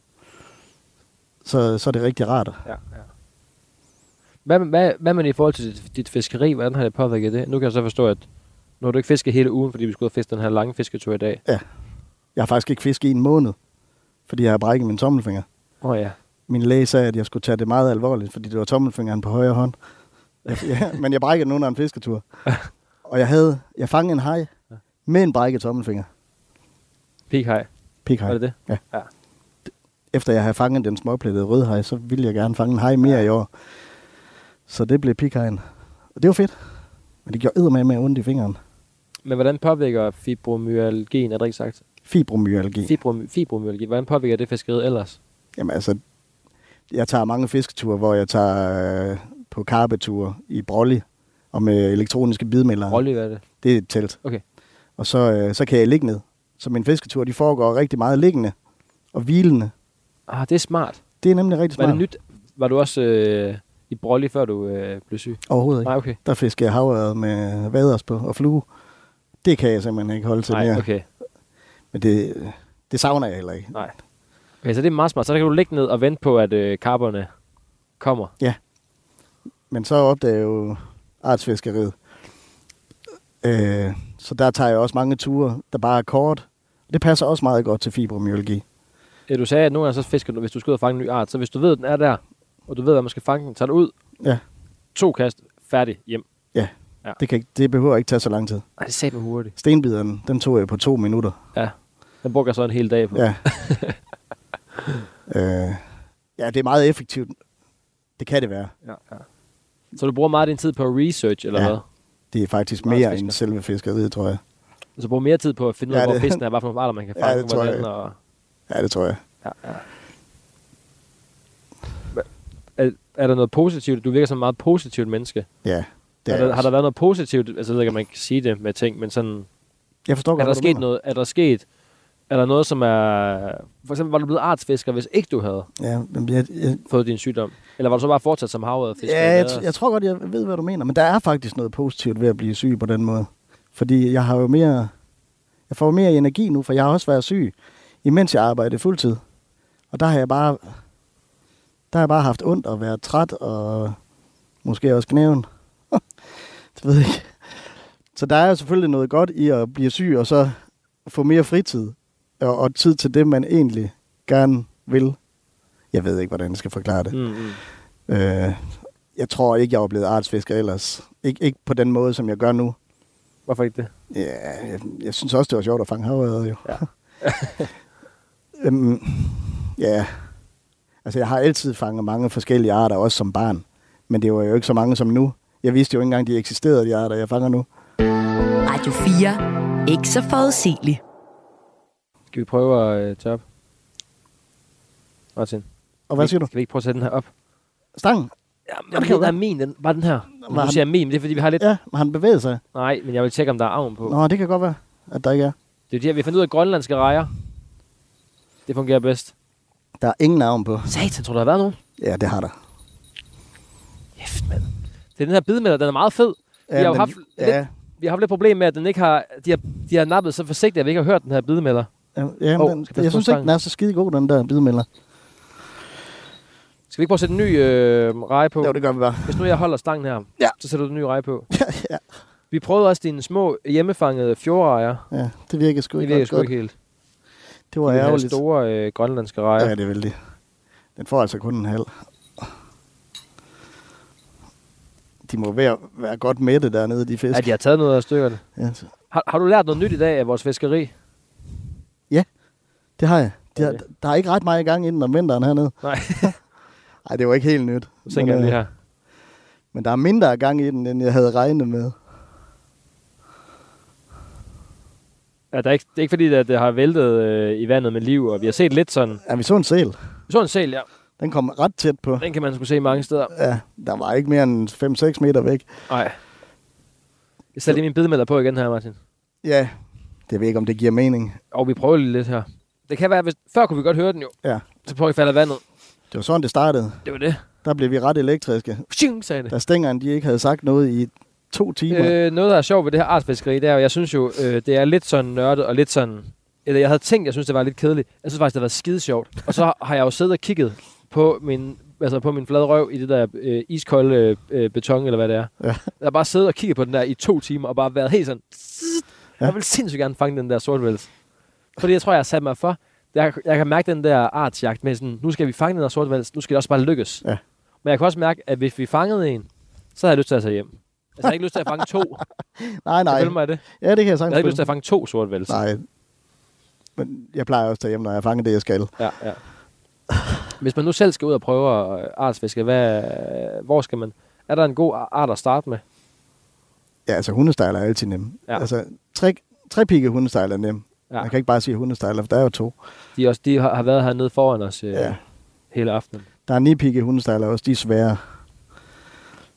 så, så er det rigtig rart. Ja, ja. Hvad, hvad, hvad med i forhold til dit, dit fiskeri? Hvordan har det påvirket det? Nu kan jeg så forstå, at nu har du ikke fisket hele ugen, fordi vi skulle have fisket den her lange fisketur i dag. Ja. Jeg har faktisk ikke fisket i en måned, fordi jeg har brækket min tommelfinger. Åh oh, ja. Min læge sagde, at jeg skulle tage det meget alvorligt, fordi det var tommelfingeren på højre hånd. Ja, men jeg brækkede den under en fisketur. Og jeg havde, jeg fangede en haj med en brækket tommelfinger. Pikhaj? Pikhaj. Var det det? Ja. Ja. Efter jeg havde fanget den småplettede rødhaj, så ville jeg gerne fange en haj mere ja. i år. Så det blev pikhajen. Og det var fedt. Men det gjorde eddermame med ondt i fingeren. Men hvordan påvirker fibromyalgien, er det ikke sagt? Fibromyalgi. Fibrom, fibromyalgi. Hvordan påvirker det fiskeriet ellers? Jamen altså, jeg tager mange fisketure, hvor jeg tager øh, på karpeture i Brolly, og med elektroniske bidmælder. Brolly, hvad er det? Det er et telt. Okay. Og så, øh, så kan jeg ligge ned. Så min fisketur, de foregår rigtig meget liggende og hvilende. Ah, det er smart. Det er nemlig rigtig smart. Var det nyt? Var du også øh, i Brolly, før du øh, blev syg? Overhovedet ikke. Nej, okay. Der fisker jeg havørred med vaders på og flue. Det kan jeg simpelthen ikke holde til mere. Nej, okay. Men det, det savner jeg heller ikke. Nej. Okay, så det er meget smart. Så der kan du ligge ned og vente på, at øh, karperne kommer. Ja. Men så opdager jeg jo artsfiskeriet. Øh, så der tager jeg også mange ture, der bare er kort. Det passer også meget godt til fibromyalgi. Ja, du sagde, at nogle gange så fisker du, hvis du skal ud og fange en ny art. Så hvis du ved, at den er der, og du ved, at man skal fange den, tager du ud. Ja. To kast, færdig, hjem. Ja, ja. Det, kan, det behøver ikke tage så lang tid. Nej, det sagde mig hurtigt. Stenbideren, den tog jeg på to minutter. Ja, den brugte jeg så en hel dag på. Ja. øh, ja, det er meget effektivt. Det kan det være. Ja, ja. Så du bruger meget af din tid på research, eller ja. hvad? Det er faktisk mere end selve fiskeriet, tror jeg. Så du bruger mere tid på at finde ud af, ja, hvor det... fisken er, hvad for nogle arter man kan fange. Ja, det tror jeg. Og... Ja, det tror jeg. Ja, ja. Er, er der noget positivt? Du virker som en meget positivt menneske. Ja, det er er der, har der været noget positivt? Altså, jeg ved ikke, om man kan sige det med ting, men sådan... Jeg forstår godt, er der sket noget? Er der sket... Er der noget, som er... For eksempel, var du blevet artsfisker, hvis ikke du havde ja, men jeg, jeg... fået din sygdom? Eller var du så bare fortsat som havørredfisker? Ja, jeg, jeg tror godt, jeg ved, hvad du mener. Men der er faktisk noget positivt ved at blive syg på den måde. Fordi jeg har jo mere... Jeg får mere energi nu, for jeg har også været syg, imens jeg arbejdede fuldtid. Og der har jeg bare... Der har jeg bare haft ondt og været træt, og måske også knæven. Det ved jeg ikke. Så der er jo selvfølgelig noget godt i at blive syg, og så få mere fritid. Og, og tid til det, man egentlig gerne vil. Jeg ved ikke, hvordan jeg skal forklare det. Mm-hmm. Øh, jeg tror ikke, jeg er blevet artsfisker ellers. Ik- ikke på den måde, som jeg gør nu. Hvorfor ikke det? Ja, jeg, jeg synes også, det var sjovt at fange havørred, jo. Ja. øhm, ja, altså jeg har altid fanget mange forskellige arter, også som barn. Men det var jo ikke så mange som nu. Jeg vidste jo ikke engang, de eksisterede, de arter, jeg fanger nu. Radio fire. Ikke så forudsigeligt. Skal vi prøve at øh, tage op? Martin. Og hvad siger du? Skal vi ikke prøve at sætte den her op? Stangen? Ja, men jeg ved, der er min. Den, var den her? Nu han... siger jeg min, det er fordi, vi har lidt... Ja, men han bevæger sig. Nej, men jeg vil tjekke, om der er avn på. Nå, det kan godt være, at der ikke er. Det er det her, vi har fundet ud af grønlandske rejer. Det fungerer bedst. Der er ingen navn på. Satan, tror du, der har været nogen? Ja, det har der. Hæft, mand. Det er den her bidmælder, den er meget fed. Ja, vi, har den, haft ja. lidt, vi har haft lidt problem med, at den ikke har... De har, de har nappet så forsigtigt, at vi ikke har hørt den her bidmælder. Ja, ja oh, den, jeg synes ikke, den er så skide god, den der bidmælder. Skal vi ikke prøve at sætte en ny øh, reje på? Jo, det gør vi bare. Hvis nu jeg holder stangen her, ja. så sætter du en ny reje på. Ja, ja. Vi prøvede også dine små hjemmefangede fjordrejer. Ja, det virker sgu ikke Det virker sgu ikke helt. Det var de ærgerligt. De store øh, grønlandske rejer. Ja, det er vældig. Den får altså kun en halv. De må være, være godt mætte dernede, de fisk. Ja, de har taget noget af stykkerne. Ja, har, har du lært noget nyt i dag af vores fiskeri? Ja, det har jeg. De okay. har, der er ikke ret meget i gang inden om vinteren hernede. Nej. Nej, det var ikke helt nyt. Så tænker jeg lige her. Men der er mindre gang i den, end jeg havde regnet med. Ja, der er ikke, det er ikke fordi, at det har væltet øh, i vandet med liv, og vi har set lidt sådan... Ja, vi så en sæl. Vi så en sæl, ja. Den kom ret tæt på. Den kan man sgu se mange steder. Ja, der var ikke mere end fem seks meter væk. Nej. Jeg sætter lige min bidmælder på igen her, Martin. Ja, det ved jeg ikke, om det giver mening. Og vi prøver lige lidt her. Det kan være, hvis... Før kunne vi godt høre den jo. Ja. Så prøver vi at falde af vandet. Det var sådan, det startede. Det var det. Der blev vi ret elektriske. Shing, sagde det. Da stængerne, de ikke havde sagt noget i to timer. Øh, noget, der er sjovt ved det her artsfiskeri, det er jo, jeg synes jo, øh, det er lidt sådan nørdet og lidt sådan... Eller jeg havde tænkt, jeg synes, det var lidt kedeligt. Jeg synes faktisk, det var skide sjovt. Og så har jeg jo siddet og kigget på min, altså på min flade røv i det der øh, iskolde øh, beton, eller hvad det er. Ja. Jeg har bare siddet og kigget på den der i to timer, og bare været helt sådan... Ja. Jeg vil sindssygt gerne fange den der sortvæls. Fordi jeg tror, jeg har sat mig for... Jeg, jeg kan mærke den der artsjagt med sådan, nu skal vi fange den der sortvæls, nu skal det også bare lykkes. Ja. Men jeg kan også mærke, at hvis vi fangede en, så havde jeg lyst til at tage hjem. Altså, jeg har ikke lyst til at fange to. nej, nej. Følg mig det. Ja, det kan jeg sagtens. Jeg har ikke lyst til at fange to sortvæls. Nej. Men jeg plejer også at tage hjem, når jeg fanger det, jeg skal. Ja, ja. Hvis man nu selv skal ud og prøve at artsfiske, hvad, hvor skal man? Er der en god art at starte med? Ja, altså hundestejler er altid nem. Ja. Altså, tre, trepigge hundestejler er nem. Ja. Man kan ikke bare sige hundestejler, for der er jo to. De, også, de har været hernede foran os øh, ja. hele aftenen. Der er nipigge hundestejler også, de er svære.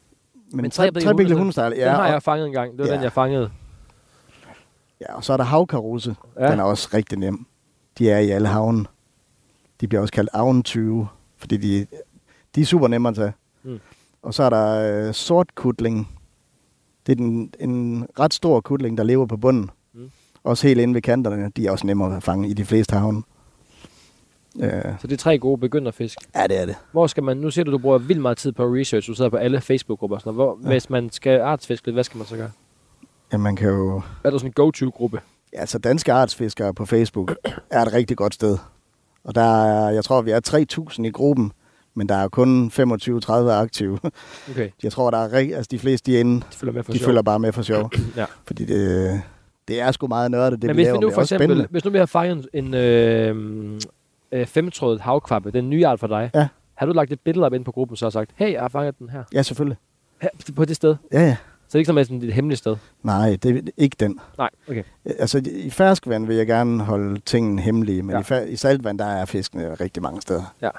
Men, Men tre, trebenet hundestejl, ja. Den har og, jeg fanget en gang. Det var ja. den, jeg fangede. Ja, og så er der havkaruse. Ja. Den er også rigtig nem. De er i alle havne. De bliver også kaldt avntyve, fordi de, de er super nemme at tage. Mm. Og så er der øh, sortkutling. Det er den, en ret stor kutling, der lever på bunden. Mm. Også helt inde ved kanterne. De er også nemmere at fange i de fleste havne. Øh. Så det er tre gode begynderfisk. Ja, det er det. Hvor skal man, nu siger du, du bruger vildt meget tid på research. Du sidder på alle Facebook-grupper og sådan noget. Hvor, ja. Hvis man skal artsfiske lidt, hvad skal man så gøre? Ja, man kan jo... Er der sådan en go-to-gruppe? Ja, altså danske artsfiskere på Facebook er et rigtig godt sted. Og der er, jeg tror, vi er tre tusind i gruppen, men der er kun femogtyve til tredive aktive. Okay. Jeg tror, der er rigtig, altså de fleste, de er inde, de følger, med for de sjov. følger bare med for sjov. Ja. Fordi det, det er sgu meget nørdet, det men vi hvis laver, vi nu det er for også eksempel, spændende. hvis nu vi har fanget en øh, øh, femtrådet havkvabbe, den nye art for dig, ja. har du lagt et billede op ind på gruppen, så har sagt, hey, jeg har fanget den her? Ja, selvfølgelig. Her, på det sted? Ja, ja. Så det er ikke sådan, sådan et hemmeligt sted? Nej, det er ikke den. Nej, okay. Altså, i ferskvand vil jeg gerne holde tingene hemmelige, men ja. i, i saltvand, der er fiskene rigtig mange steder. Ja.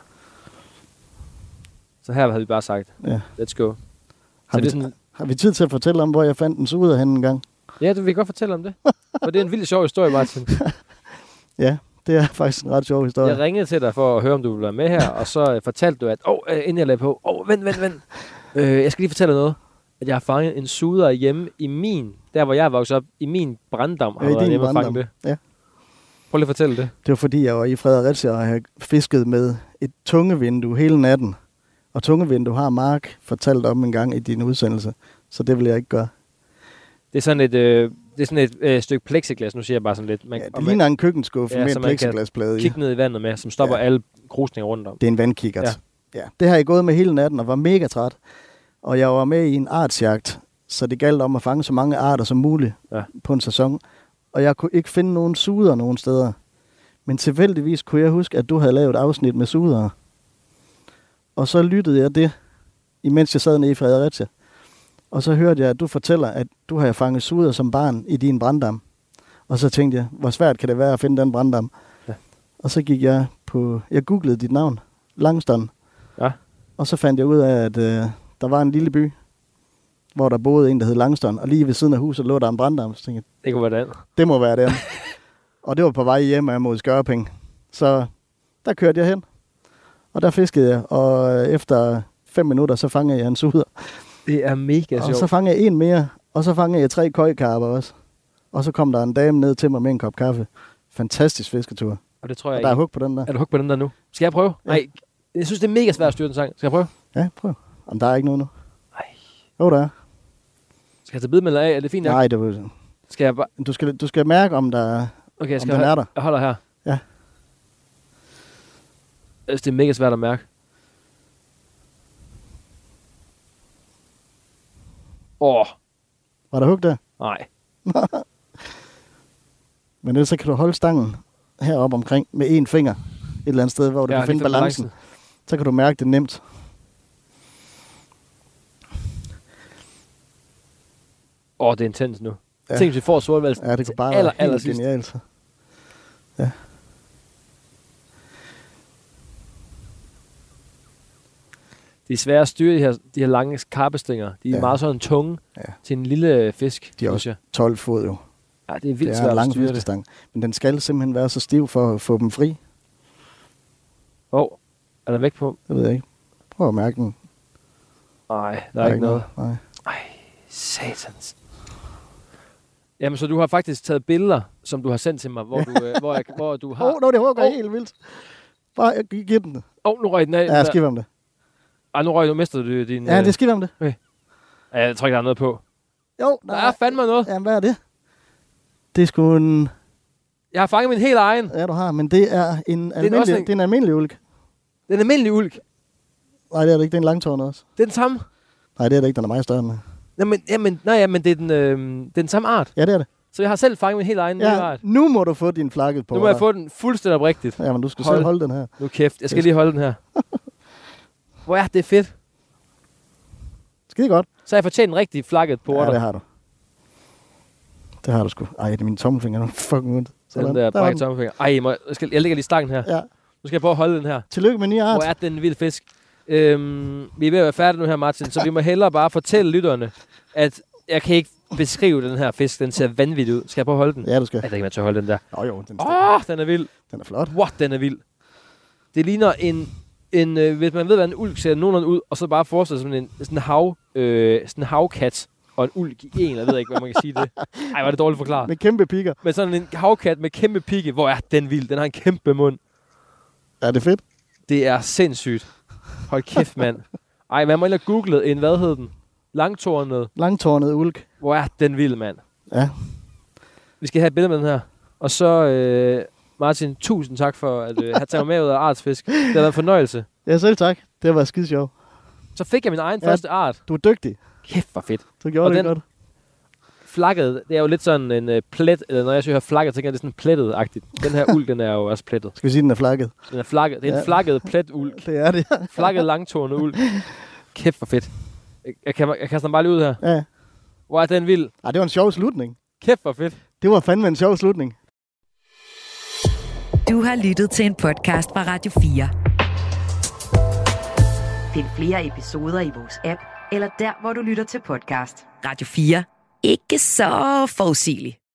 Så her havde vi bare sagt, ja. Let's go. Har, så vi, det sådan, har vi tid til at fortælle om, hvor jeg fandt den suder hen en gang? Ja, du vil godt fortælle om det. For det er en vildt sjov historie, Martin. Ja, det er faktisk en ret sjov historie. Jeg ringede til dig for at høre, om du ville være med her, og så uh, fortalte du, at åh, oh, inden jeg lagde på, åh, oh, vent, vent, vent. Øh, jeg skal lige fortælle noget. At jeg har fanget en suder hjemme i min, der hvor jeg er vokset op, i min branddam, har ja, været hjemme at fange det. Ja. Prøv lige at fortælle det. Det var fordi, jeg var i Fredericia og havde fisket med et tungevindue hele natten. Og tungevindue har Mark fortalt om en gang i din udsendelse, så det vil jeg ikke gøre. Det er sådan et, øh, det er sådan et øh, stykke plexiglas, nu siger jeg bare sådan lidt. Man, ja, det ligner en køkkenskuffe ja, med en plexiglasplade i. Kig ned i vandet med, som stopper ja. alle krusninger rundt om. Det er en vandkikkert. Ja. Ja, det har jeg gået med hele natten og var mega træt. Og jeg var med i en artsjagt, så det galt om at fange så mange arter som muligt ja. på en sæson. Og jeg kunne ikke finde nogen suder nogen steder. Men tilfældigvis kunne jeg huske, at du havde lavet et afsnit med suder. Og så lyttede jeg det, imens jeg sad nede i Fredericia. Og så hørte jeg, at du fortæller, at du har fanget suder som barn i din branddam. Og så tænkte jeg, hvor svært kan det være at finde den branddam? Ja. Og så gik jeg på, jeg googlede dit navn, Langston. Ja. Og så fandt jeg ud af, at øh, der var en lille by, hvor der boede en, der hed Langston. Og lige ved siden af huset lå der en branddam. Så tænkte jeg, det kunne være den. Det må være den. Og det var på vej hjem af mod Skørping. Så der kørte jeg hen. Og der fiskede jeg. Og efter fem minutter, så fangede jeg en suder. Det er mega sjovt. Og så fangede jeg en mere. Og så fangede jeg tre køjkarper også. Og så kom der en dame ned til mig med en kop kaffe. Fantastisk fisketur. Og det tror jeg og der er hug på den der. Er du hug på den der nu? Skal jeg prøve? Ja. Nej, jeg synes, det er mega svært at styre den sang. Skal jeg prøve? Ja, prøv. Om der er ikke noget nu. Nej. Jo, der er. Skal jeg tage bidmelder af? Er det fint nok? Nej, det vil... Skal jeg bare... Du skal, du skal mærke, om der okay, jeg skal om den have... er der. Jeg holder her. Ja. Det er mega svært at mærke. Åh. Oh. Var der hug der? Nej. Men ellers så kan du holde stangen heroppe omkring med en finger. Et eller andet sted, hvor du ja, kan finde balancen. Balance. Så kan du mærke det nemt. Åh, oh, det er intens nu. Ja. Tænk, hvis vi får sortvalsen. Ja, det kunne bare aller, være helt genialt. Ja. Det er svært at styre de her, de her lange karpestænger. De er ja. meget sådan tunge ja. til en lille fisk. De er også tolv fod jo. Ja, det er vildt det er svært lang at styre fiskestang. Men den skal simpelthen være så stiv for at få dem fri. Åh, oh, er der væk på? Det ved jeg ikke. Prøv at mærke den. Nej, der er, der er ikke noget. noget. Nej, satans. Jamen, så du har faktisk taget billeder, som du har sendt til mig, hvor, du, øh, hvor, jeg, hvor du har... Åh, oh, no, det hugger oh. helt vildt. Bare, jeg giver den. Åh, oh, nu røg den af. Ja, skidt om det. Ej, nu røg du, mister du din... Ja, det er skidt om det. Okay. Ja, jeg tror ikke, der er noget på. Jo, der, der er fandme noget. Jamen, hvad er det? Det er sgu en... Jeg har fanget min helt egen. Ja, du har, men det er en, almindelig, en, det er en almindelig ulk. Det er en almindelig ulk? Nej, det er det ikke. Det er en langtårn også. Det er den samme? Nej, det er det ikke. Den er meget større end det. Jamen, jamen, nej, men det er den, øh, det er den samme art. Ja, det er det. Så jeg har selv fanget min helt egen ja, art. Nu må du få din flagget på. Nu må jeg få den fuldstændig oprigtigt. Ja, men du skal Hold. selv holde den her. Nu kæft, jeg skal lige holde den her. Hvor er det fedt. Skide godt. Så har jeg fortjent en rigtig flagget på. Ja, det har du. Det har du sgu. Ej, det er mine tommelfinger. Nu fucking ondt. Den der brække tommelfinger. Ej, jeg, må, jeg, skal, jeg lægger lige stangen her. Ja. Nu skal jeg prøve at holde den her. Tillykke med ny art. Hvor er den en vild fisk. Øhm, vi er ved at være færdige nu her, Martin, så vi må hellere bare fortælle lytterne, at jeg kan ikke beskrive den her fisk. Den ser vanvittig ud. Skal jeg prøve at holde den? Ja, du skal. Jeg ved ikke, man tør holde den der. Nå jo, den, Åh, oh, den er vild. Den er flot. What, den er vild. Det ligner en, en øh, hvis man ved, hvad en ulk ser nogenlunde ud, og så bare forestille sig sådan en sådan en hav, øh, sådan en havkat og en ulk i en. Jeg ved ikke, hvad man kan sige det. Ej, var det dårligt forklaret. Med kæmpe pigger. Men sådan en havkat med kæmpe pigge. Hvor er den vild? Den har en kæmpe mund. Er det fedt? Det er sindssygt. Hold kæft, mand. Ej, man må lige have googlet en, hvad hed den? Langtårnet. Langtårnet ulk. Hvor er den vild, mand. Ja. Vi skal have et billede med den her. Og så, øh, Martin, tusind tak for at øh, have taget mig med ud af artsfisk. Det har været en fornøjelse. Ja, selv tak. Det var skide sjovt. Så fik jeg min egen Ja, første art. Du er dygtig. Kæft, hvor fedt. Du gjorde Og det den- godt. Flakket, det er jo lidt sådan en øh, plet, eller når jeg siger flakket, tænker jeg, det er sådan plettet-agtigt. Den her uld, den er jo også plettet. Skal vi sige, den er flakket? Den er flakket. Det er en Ja. flakket plet-uld. Det er det. Flakket langtårnet uld. Kæft, hvor fedt. Jeg, jeg, kan, jeg kaster den bare lige ud her. Ja. Hvor er den vild. Ej, det var en sjov slutning. Kæft, hvor fedt. Det var fandme en sjov slutning. Du har lyttet til en podcast fra Radio fire. Find flere episoder i vores app, eller der, hvor du lytter til podcast. Radio fire. Ikke så forudsigeligt.